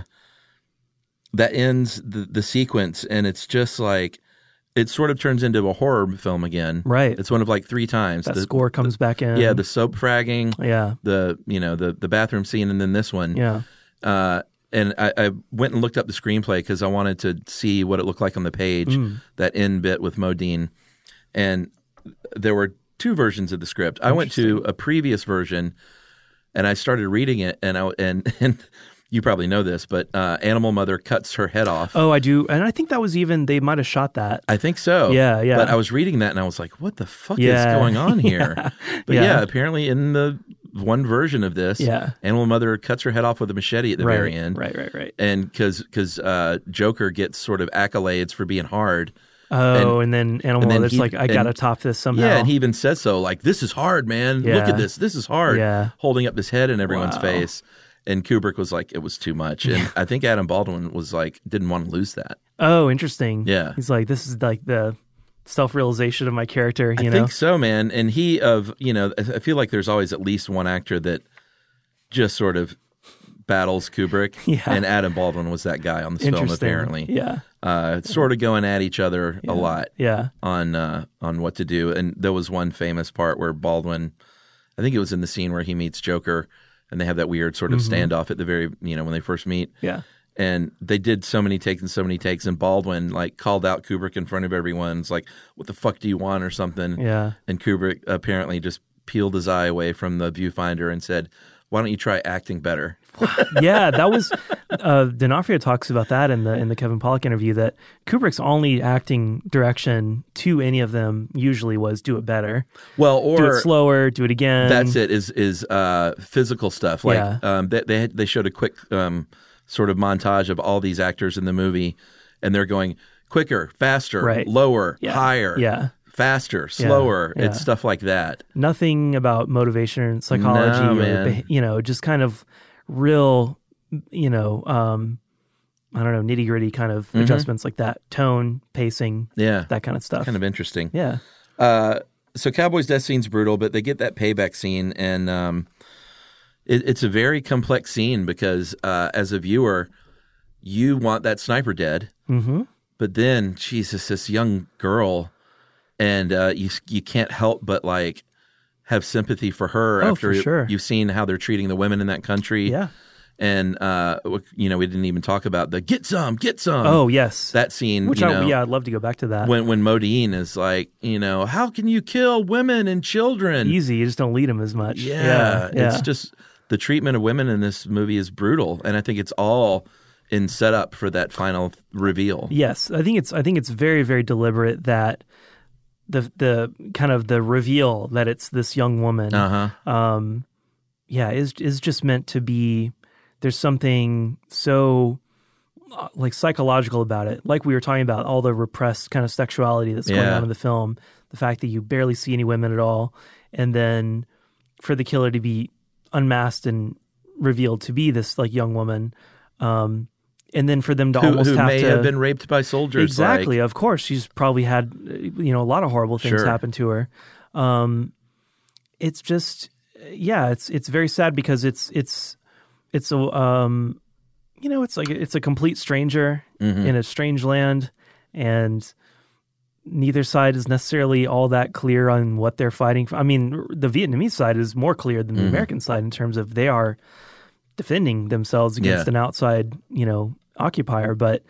that ends the sequence, and it's just like, it sort of turns into a horror film again. Right. It's one of like 3 times. That score comes back in. Yeah, the soap fragging, Yeah. the bathroom scene, and then this one. Yeah. And I went and looked up the screenplay because I wanted to see what it looked like on the page, that end bit with Modine. And there were 2 versions of the script. I went to a previous version, and I started reading it, and you probably know this, but Animal Mother cuts her head off. Oh, I do. And I think that was even, they might have shot that. I think so. Yeah. But I was reading that, and I was like, what the fuck Yeah. is going on here? But Yeah. yeah, apparently in the one version of this, Yeah. Animal Mother cuts her head off with a machete at the very end. Right. And because Joker gets sort of accolades for being hard. Oh, and then Animal and then Mother's like, I got to top this somehow. Yeah, and he even says so, like, this is hard, man. Look Yeah. at this. This is hard. Yeah. Holding up his head in everyone's Wow. face. And Kubrick was like, it was too much. And I think Adam Baldwin was like, didn't want to lose that. Oh, interesting. Yeah. He's like, this is like the self-realization of my character, you I know? think so, man. And I feel like there's always at least one actor that just sort of battles Kubrick. Yeah. And Adam Baldwin was that guy on this film, Interesting. apparently. Yeah. Sort of going at each other a lot Yeah. on what to do. And there was one famous part where Baldwin, I think it was in the scene where he meets Joker, and they have that weird sort of standoff at the very, when they first meet. Yeah. And they did so many takes, and Baldwin like called out Kubrick in front of everyone. It's like, what the fuck do you want, or something? Yeah. And Kubrick apparently just peeled his eye away from the viewfinder and said, why don't you try acting better? Yeah, that was D'Onofrio talks about that in the Kevin Pollak interview, that Kubrick's only acting direction to any of them usually was do it better. Well, or do it slower, do it again. That's it. Is physical stuff. Like Yeah. they showed a quick sort of montage of all these actors in the movie, and they're going quicker, faster, Right. lower, Yeah. higher, Yeah. faster, slower. Yeah. It's stuff like that. Nothing about motivation and psychology No, or man. just kind of real, I don't know, nitty-gritty kind of adjustments like that. Tone, pacing, Yeah, that kind of stuff. kind of interesting. Yeah. So Cowboy's death scene's brutal, but they get that payback scene, and it's a very complex scene because as a viewer, you want that sniper dead, but then Jesus, this young girl, and you can't help but like have sympathy for her after for sure. you've seen how they're treating the women in that country. Yeah. And we didn't even talk about the get some. Oh, yes. That scene, Which I'd love to go back to that. when Modine is like, how can you kill women and children? Easy, you just don't lead them as much. Yeah, it's just the treatment of women in this movie is brutal, and I think it's all in setup for that final reveal. Yes, I think it's very, very deliberate that the kind of the reveal that it's this young woman, is just meant to be. There's something so like psychological about it. Like we were talking about, all the repressed kind of sexuality that's going on in the film, the fact that you barely see any women at all, and then for the killer to be unmasked and revealed to be this like young woman, and then for them to almost who have may to have been raped by soldiers. Exactly, of course, she's probably had a lot of horrible things happen to her. It's just it's very sad because it's a it's like it's a complete stranger in a strange land, and neither side is necessarily all that clear on what they're fighting for. I mean, the Vietnamese side is more clear than the American side in terms of they are defending themselves against an outside, occupier. But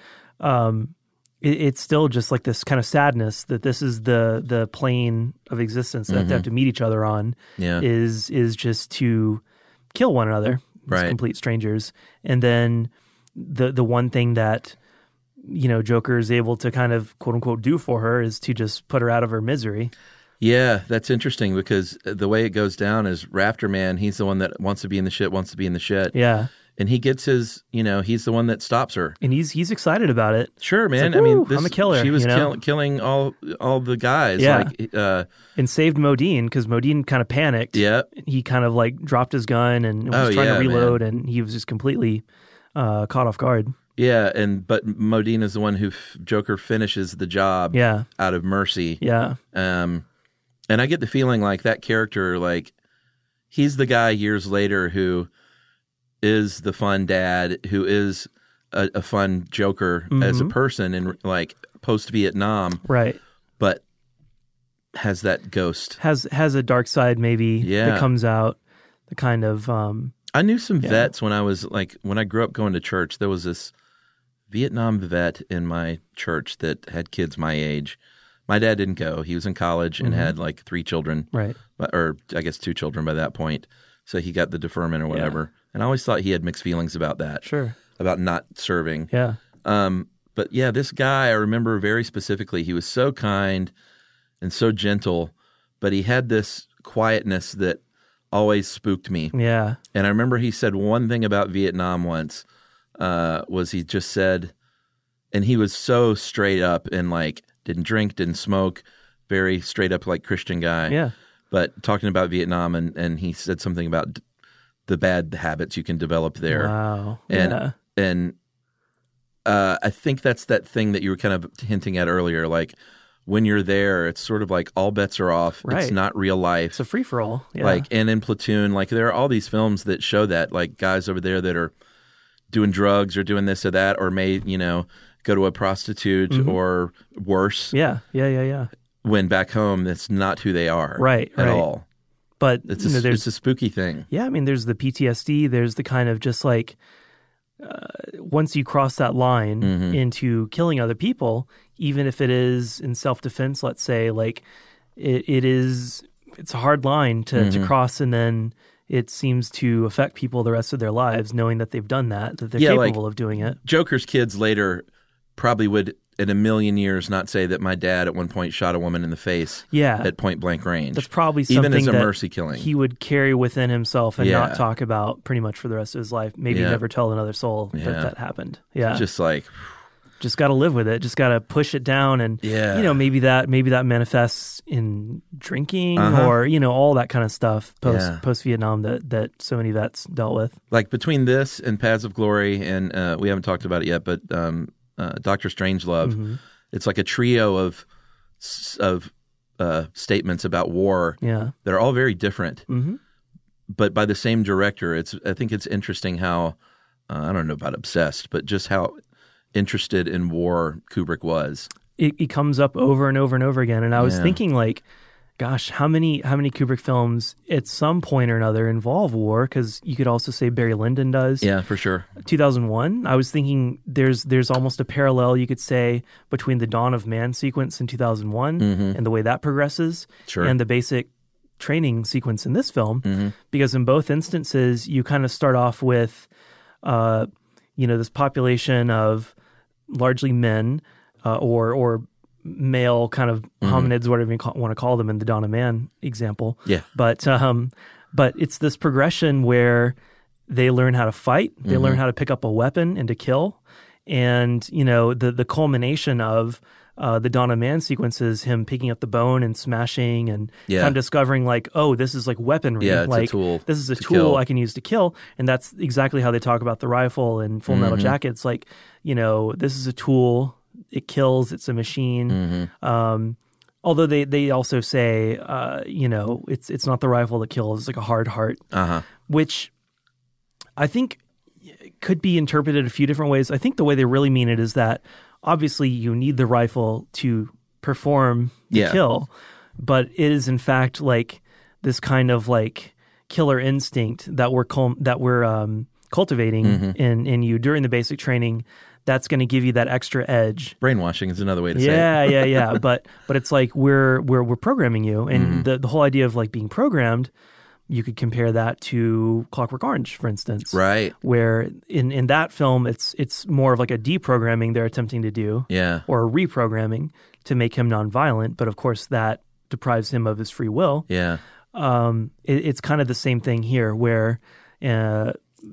it's still just like this kind of sadness that this is the plane of existence that they have to meet each other on. Is just to kill one another, complete strangers, and then the one thing that Joker is able to kind of quote unquote do for her is to just put her out of her misery. Yeah, that's interesting because the way it goes down is Rafter Man, he's the one that wants to be in the shit. Yeah. And he gets his, he's the one that stops her. And he's excited about it. Sure, man. Like, I mean, I'm a killer. She was killing all the guys. Yeah. And saved Modine because Modine kind of panicked. Yeah. He kind of like dropped his gun and was trying to reload, and he was just completely caught off guard. Yeah, but Modine is the one who Joker finishes the job out of mercy. Yeah. And I get the feeling like that character, like he's the guy years later who is the fun dad, who is a fun Joker as a person and like post-Vietnam. Right. But has that ghost. Has a dark side maybe that comes out, the kind of... I knew some vets when I grew up going to church. There was this Vietnam vet in my church that had kids my age. My dad didn't go. He was in college and had like 3 children. Right. Or I guess 2 children by that point. So he got the deferment or whatever. Yeah. And I always thought he had mixed feelings about that. Sure. About not serving. Yeah. But yeah, this guy, I remember very specifically, he was so kind and so gentle, but he had this quietness that always spooked me. Yeah. And I remember he said one thing about Vietnam once, was he just said, and he was so straight up and like didn't drink, didn't smoke, very straight up like Christian guy. Yeah. But talking about Vietnam and he said something about the bad habits you can develop there. Wow. And I think that's that thing that you were kind of hinting at earlier, like when you're there, it's sort of like all bets are off. Right. It's not real life. It's a free-for-all. Yeah. Like, and in Platoon, like there are all these films that show that, like guys over there that are doing drugs or doing this or that, or may, go to a prostitute or worse. Yeah. When back home, that's not who they are. Right. At all. But it's a spooky thing. Yeah. I mean, there's the PTSD. There's the kind of just like, once you cross that line into killing other people, even if it is in self-defense, let's say, like it's a hard line to cross, and then it seems to affect people the rest of their lives, knowing that they've done that they're capable of doing it. Joker's kids later probably would, in a million years, not say that my dad at one point shot a woman in the face at point blank range. That's probably something even as a that mercy killing he would carry within himself and not talk about pretty much for the rest of his life. Maybe never tell another soul that happened. Yeah, just like got to live with it. Just got to push it down, and maybe that manifests in drinking or all that kind of stuff post Vietnam that so many vets dealt with. Like between this and Paths of Glory, and we haven't talked about it yet, but Dr. Strangelove, it's like a trio of statements about war that are all very different, but by the same director. I think it's interesting how I don't know about obsessed, but just how interested in war Kubrick was. It comes up over and over and over again, and I was thinking, like, gosh, how many Kubrick films at some point or another involve war? Because you could also say Barry Lyndon does. Yeah, for sure. 2001. I was thinking there's almost a parallel, you could say, between the Dawn of Man sequence in 2001 and the way that progresses, and the basic training sequence in this film. Because in both instances, you kind of start off with, this population of largely men, or male kind of hominids, whatever you want to call them, in the Dawn of Man example. Yeah. But it's this progression where they learn how to fight, they learn how to pick up a weapon and to kill, and the culmination of the Dawn of Man sequence is him picking up the bone and smashing and kind of discovering like, oh, this is like weaponry. Yeah, it's like, a tool. This is a to tool kill. I can use to kill. And that's exactly how they talk about the rifle in Full Metal Jacket. It's like, this is a tool. It kills. It's a machine. Although they also say, it's not the rifle that kills. It's like a hard heart, which I think could be interpreted a few different ways. I think the way they really mean it is that obviously you need the rifle to perform the kill, but it is in fact like this kind of like killer instinct that we're cultivating in you during the basic training. That's going to give you that extra edge. Brainwashing is another way to say it. Yeah. But it's like we're programming you, and the whole idea of like being programmed. You could compare that to Clockwork Orange, for instance. Right. Where in that film, it's more of like a deprogramming they're attempting to do. Yeah. Or a reprogramming to make him nonviolent. But of course, that deprives him of his free will. Yeah. It's kind of the same thing here where, the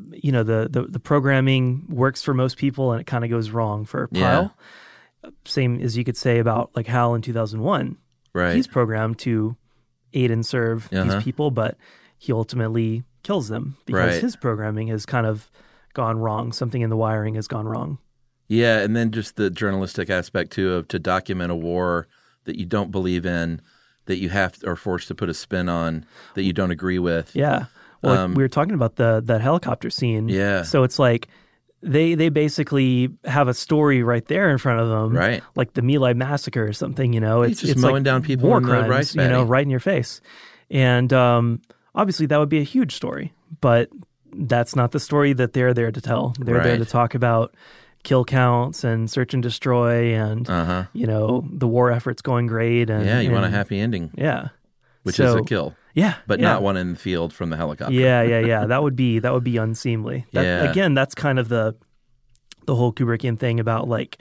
programming works for most people and it kind of goes wrong for Pyle. Yeah. Same as you could say about like Hal in 2001. Right. He's programmed to aid and serve these people, but he ultimately kills them because his programming has kind of gone wrong. Something in the wiring has gone wrong. Yeah, and then just the journalistic aspect too of to document a war that you don't believe in, that you are forced to put a spin on, that you don't agree with. Yeah. Well, we were talking about that helicopter scene. Yeah. So it's like they basically have a story right there in front of them, right? Like the My Lai massacre or something. It's just mowing like down people war in crimes, the rice paddy. right in your face. And obviously that would be a huge story, but that's not the story that they're there to tell. They're there to talk about kill counts and search and destroy, and the war effort's going great. And you want a happy ending. Yeah, which is a kill. Yeah, but not one in the field from the helicopter. Yeah. That would be unseemly. Again, that's kind of the whole Kubrickian thing about like,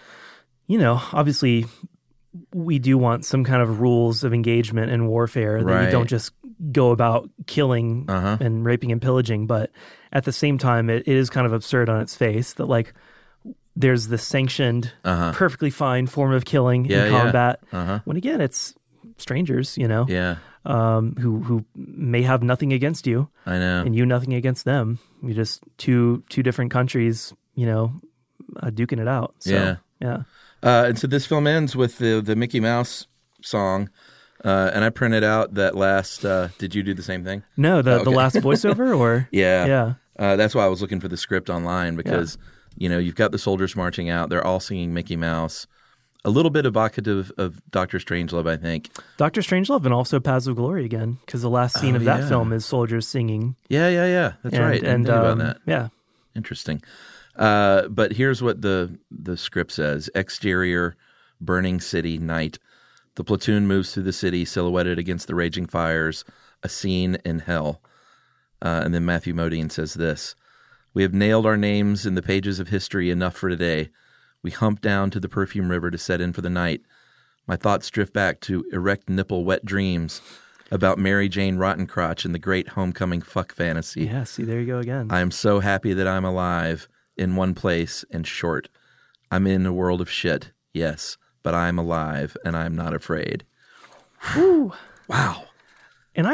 obviously we do want some kind of rules of engagement in warfare that you don't just go about killing and raping and pillaging. But at the same time, it is kind of absurd on its face that like there's the sanctioned, perfectly fine form of killing in combat. When again, it's strangers, who may have nothing against you. I know. And you nothing against them. You just two different countries, duking it out. So, yeah. And so this film ends with the Mickey Mouse song. And I printed out that last. Did you do the same thing? No, the last voiceover, or yeah. That's why I was looking for the script online because you've got the soldiers marching out. They're all singing Mickey Mouse. A little bit evocative of Dr. Strangelove, I think. Dr. Strangelove and also Paths of Glory again, because the last scene of that film is soldiers singing. Yeah. That's right. I didn't think about that. Yeah. Interesting. But here's what the script says. Exterior, burning city, night. The platoon moves through the city, silhouetted against the raging fires, a scene in hell. And then Matthew Modine says this. We have nailed our names in the pages of history enough for today. We hump down to the perfume river to set in for the night. My thoughts drift back to erect nipple wet dreams about Mary Jane Rottencrotch and the great homecoming fuck fantasy. Yeah, see, there you go again. I am so happy that I'm alive in one place and short. I'm in a world of shit, yes, but I'm alive and I'm not afraid. Whew. Wow. And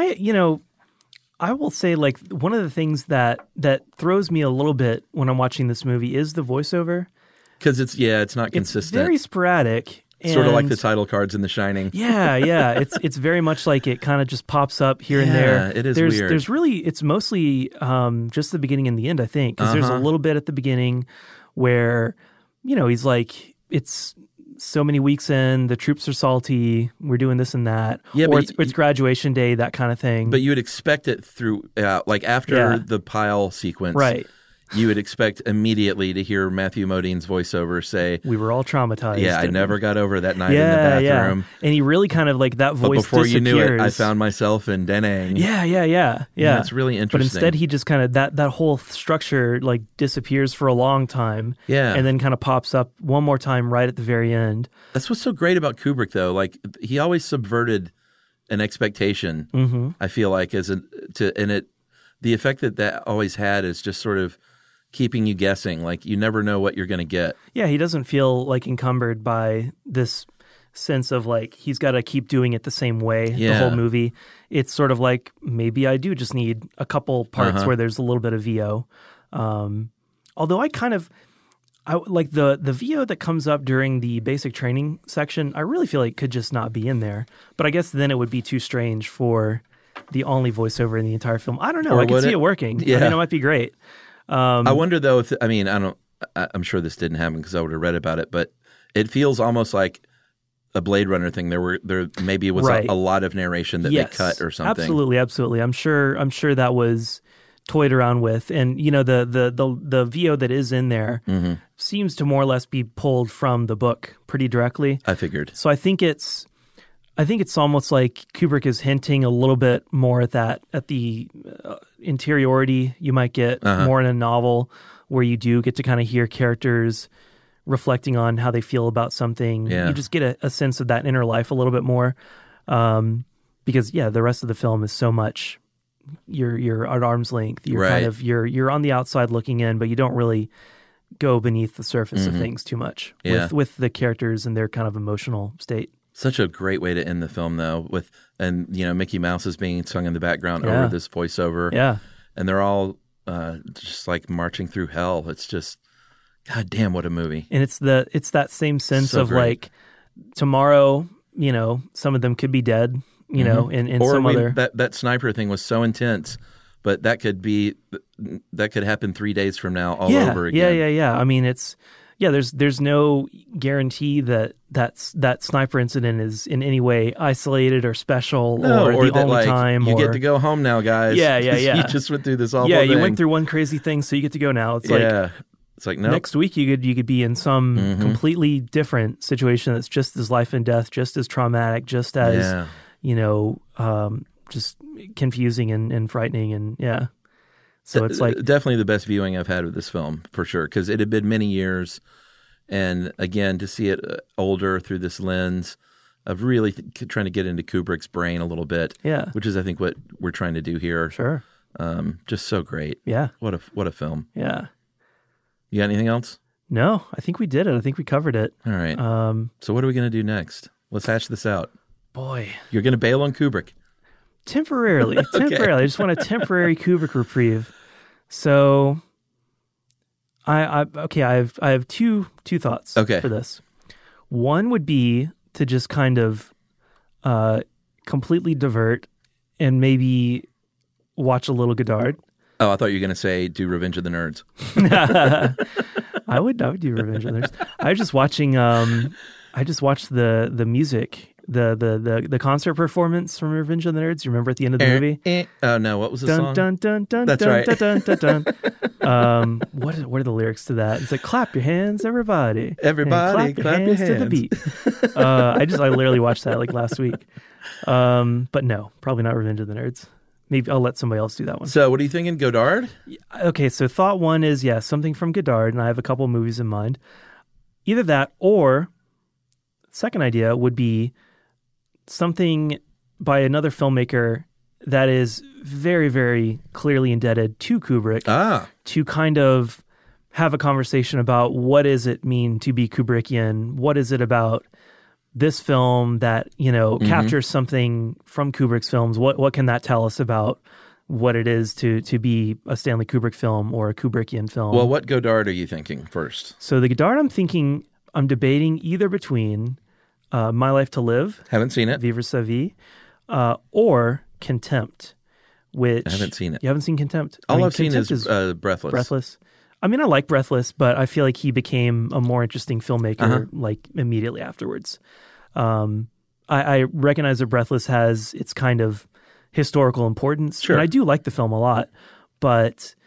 I will say, like, one of the things that throws me a little bit when I'm watching this movie is the voiceover. Because it's not consistent. It's very sporadic. Sort of like the title cards in The Shining. Yeah. It's very much like it kind of just pops up here and there. It is weird. There's really, it's mostly just the beginning and the end, I think. Because there's a little bit at the beginning where, he's like, it's so many weeks in, the troops are salty, we're doing this and that. Yeah, or it's graduation day, that kind of thing. But you would expect it through, like after the Pyle sequence. Right. you would expect immediately to hear Matthew Modine's voiceover say, We were all traumatized. "Yeah, I never got over that night in the bathroom." Yeah. And he really kind of like that voice. But before disappears. you knew it, I found myself in Da Nang. Yeah. It's really interesting. But instead, he just kind of that whole structure like disappears for a long time. Yeah. And then kind of pops up one more time right at the very end. That's what's so great about Kubrick, though. Like he always subverted an expectation. Mm-hmm. I feel like the effect that always had is just sort of keeping you guessing. Like you never know what you're going to get. Yeah, he doesn't feel like encumbered by this sense of like he's got to keep doing it the same way the whole movie. It's sort of like maybe I do just need a couple parts where there's a little bit of VO. Although I like the VO that comes up during the basic training section, I really feel like could just not be in there. But I guess then it would be too strange for the only voiceover in the entire film. I don't know. I can see it working. Yeah. I mean, it might be great. I wonder though if I'm sure this didn't happen because I would have read about it, but it feels almost like a Blade Runner thing. There maybe was a lot of narration that they cut or something. Absolutely. I'm sure that was toyed around with, and you know the VO that is in there seems to more or less be pulled from the book pretty directly. I figured. So I think it's almost like Kubrick is hinting a little bit more at the interiority you might get more in a novel, where you do get to kind of hear characters reflecting on how they feel about something. Yeah. You just get a sense of that inner life a little bit more, because the rest of the film is so much you're at arm's length. You're kind of you're on the outside looking in, but you don't really go beneath the surface of things too much with the characters and their kind of emotional state. Such a great way to end the film, though, and Mickey Mouse is being sung in the background over this voiceover. Yeah, and they're all just like marching through hell. It's just, God damn, what a movie! And it's that same sense of great. Like tomorrow, some of them could be dead. In some other that sniper thing was so intense, but that could happen 3 days from now all over again. Yeah. I mean, there's no guarantee that sniper incident is in any way isolated or special or the only time. You get to go home now, guys. Yeah. You just went through this awful thing. Yeah, you went through one crazy thing, so you get to go now. It's like no. Next week you could be in some completely different situation that's just as life and death, just as traumatic, just as just confusing and frightening, and so it's like definitely the best viewing I've had of this film for sure, because it had been many years, and again to see it older through this lens of really trying to get into Kubrick's brain a little bit, which is I think what we're trying to do here. Sure, just so great. Yeah, what a film. Yeah, you got anything else? No, I think we did it. I think we covered it. All right. So what are we going to do next? Let's hash this out. Boy, you're going to bail on Kubrick. Temporarily. I just want a temporary Kubrick reprieve. So, I have two thoughts for this. One would be to just kind of completely divert and maybe watch a little Godard. Oh, I thought you were going to say do Revenge of the Nerds. I would do Revenge of the Nerds. I was just watching. I just watched the music. The concert performance from Revenge of the Nerds. You remember at the end of the movie? Oh no, what was the song? Dun dun dun. That's dun, right. Dun, dun, dun, dun. What are the lyrics to that? It's like clap your hands, everybody. Everybody, clap your hands to the beat. I literally watched that like last week. But no, probably not Revenge of the Nerds. Maybe I'll let somebody else do that one. So what are you thinking, Godard? Okay, so thought one is something from Godard, and I have a couple movies in mind. Either that or second idea would be something by another filmmaker that is very, very clearly indebted to Kubrick to kind of have a conversation about what does it mean to be Kubrickian? What is it about this film that, captures something from Kubrick's films? What can that tell us about what it is to be a Stanley Kubrick film or a Kubrickian film? Well, what Godard are you thinking first? So the Godard I'm debating either between My Life to Live. Haven't seen it. Vivre sa vie. Or Contempt, which... I haven't seen it. You haven't seen Contempt? All I've seen is Breathless. Breathless. I mean, I like Breathless, but I feel like he became a more interesting filmmaker like immediately afterwards. I recognize that Breathless has its kind of historical importance, and I do like the film a lot, but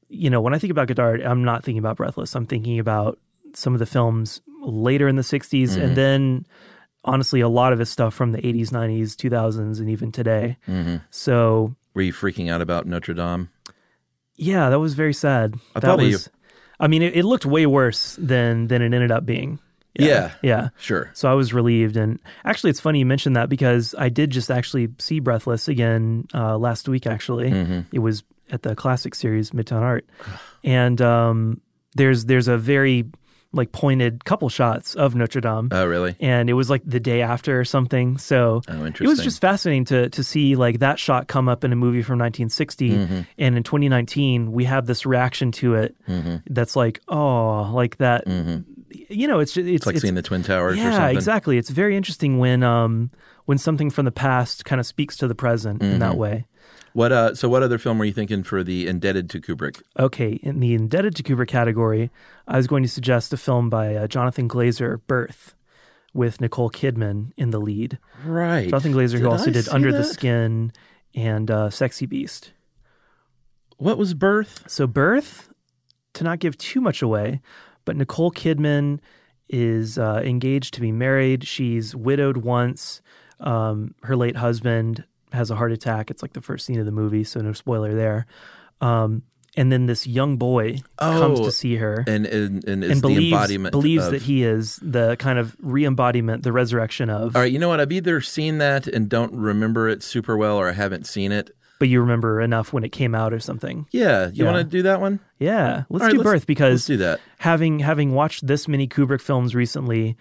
when I think about Godard, I'm not thinking about Breathless. I'm thinking about some of the films later in the 60s, and then honestly, a lot of his stuff from the 80s, 90s, 2000s, and even today. So, were you freaking out about Notre Dame? Yeah, that was very sad. I mean, it looked way worse than it ended up being. Yeah. Sure. So I was relieved. And actually, it's funny you mentioned that because I did just actually see Breathless again last week, actually. It was at the classic series, Midtown Art. And there's a very pointed couple shots of Notre Dame. Oh, really? And it was the day after or something. So interesting. It was just fascinating to see that shot come up in a movie from 1960. And in 2019, we have this reaction to it that's that. It's like seeing the Twin Towers or something. Yeah, exactly. It's very interesting when something from the past kind of speaks to the present in that way. What other film were you thinking for the indebted to Kubrick? Okay, in the indebted to Kubrick category, I was going to suggest a film by Jonathan Glazer, Birth, with Nicole Kidman in the lead. Right. Jonathan Glazer, who also did Under the Skin and Sexy Beast. What was Birth? So Birth, to not give too much away, but Nicole Kidman is engaged to be married. She's widowed once. Her late husband has a heart attack. It's the first scene of the movie, so no spoiler there. And then this young boy comes to see her and believes, the embodiment that he is the kind of re-embodiment, the resurrection of... All right, you know what? I've either seen that and don't remember it super well, or I haven't seen it. But you remember enough when it came out or something. Yeah. You want to do that one? Yeah. Let's do Birth, because let's do that. Having watched this many Kubrick films recently,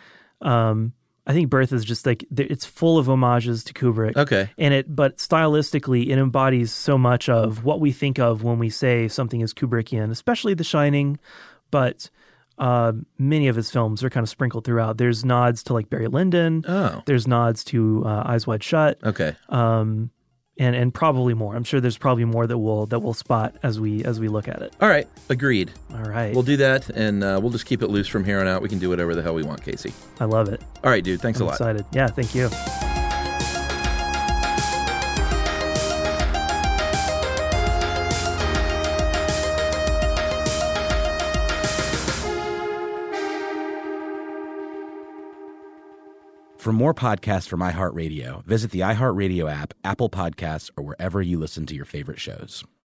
I think Birth is just it's full of homages to Kubrick. Okay. But stylistically, it embodies so much of what we think of when we say something is Kubrickian, especially The Shining, but many of his films are kind of sprinkled throughout. There's nods to Barry Lyndon. Oh. There's nods to Eyes Wide Shut. Okay. And probably more. I'm sure there's probably more that we'll spot as we look at it. All right, agreed. All right, we'll do that, and we'll just keep it loose from here on out. We can do whatever the hell we want, Casey. I love it. All right, dude. Thanks a lot. Excited. Yeah, thank you. For more podcasts from iHeartRadio, visit the iHeartRadio app, Apple Podcasts, or wherever you listen to your favorite shows.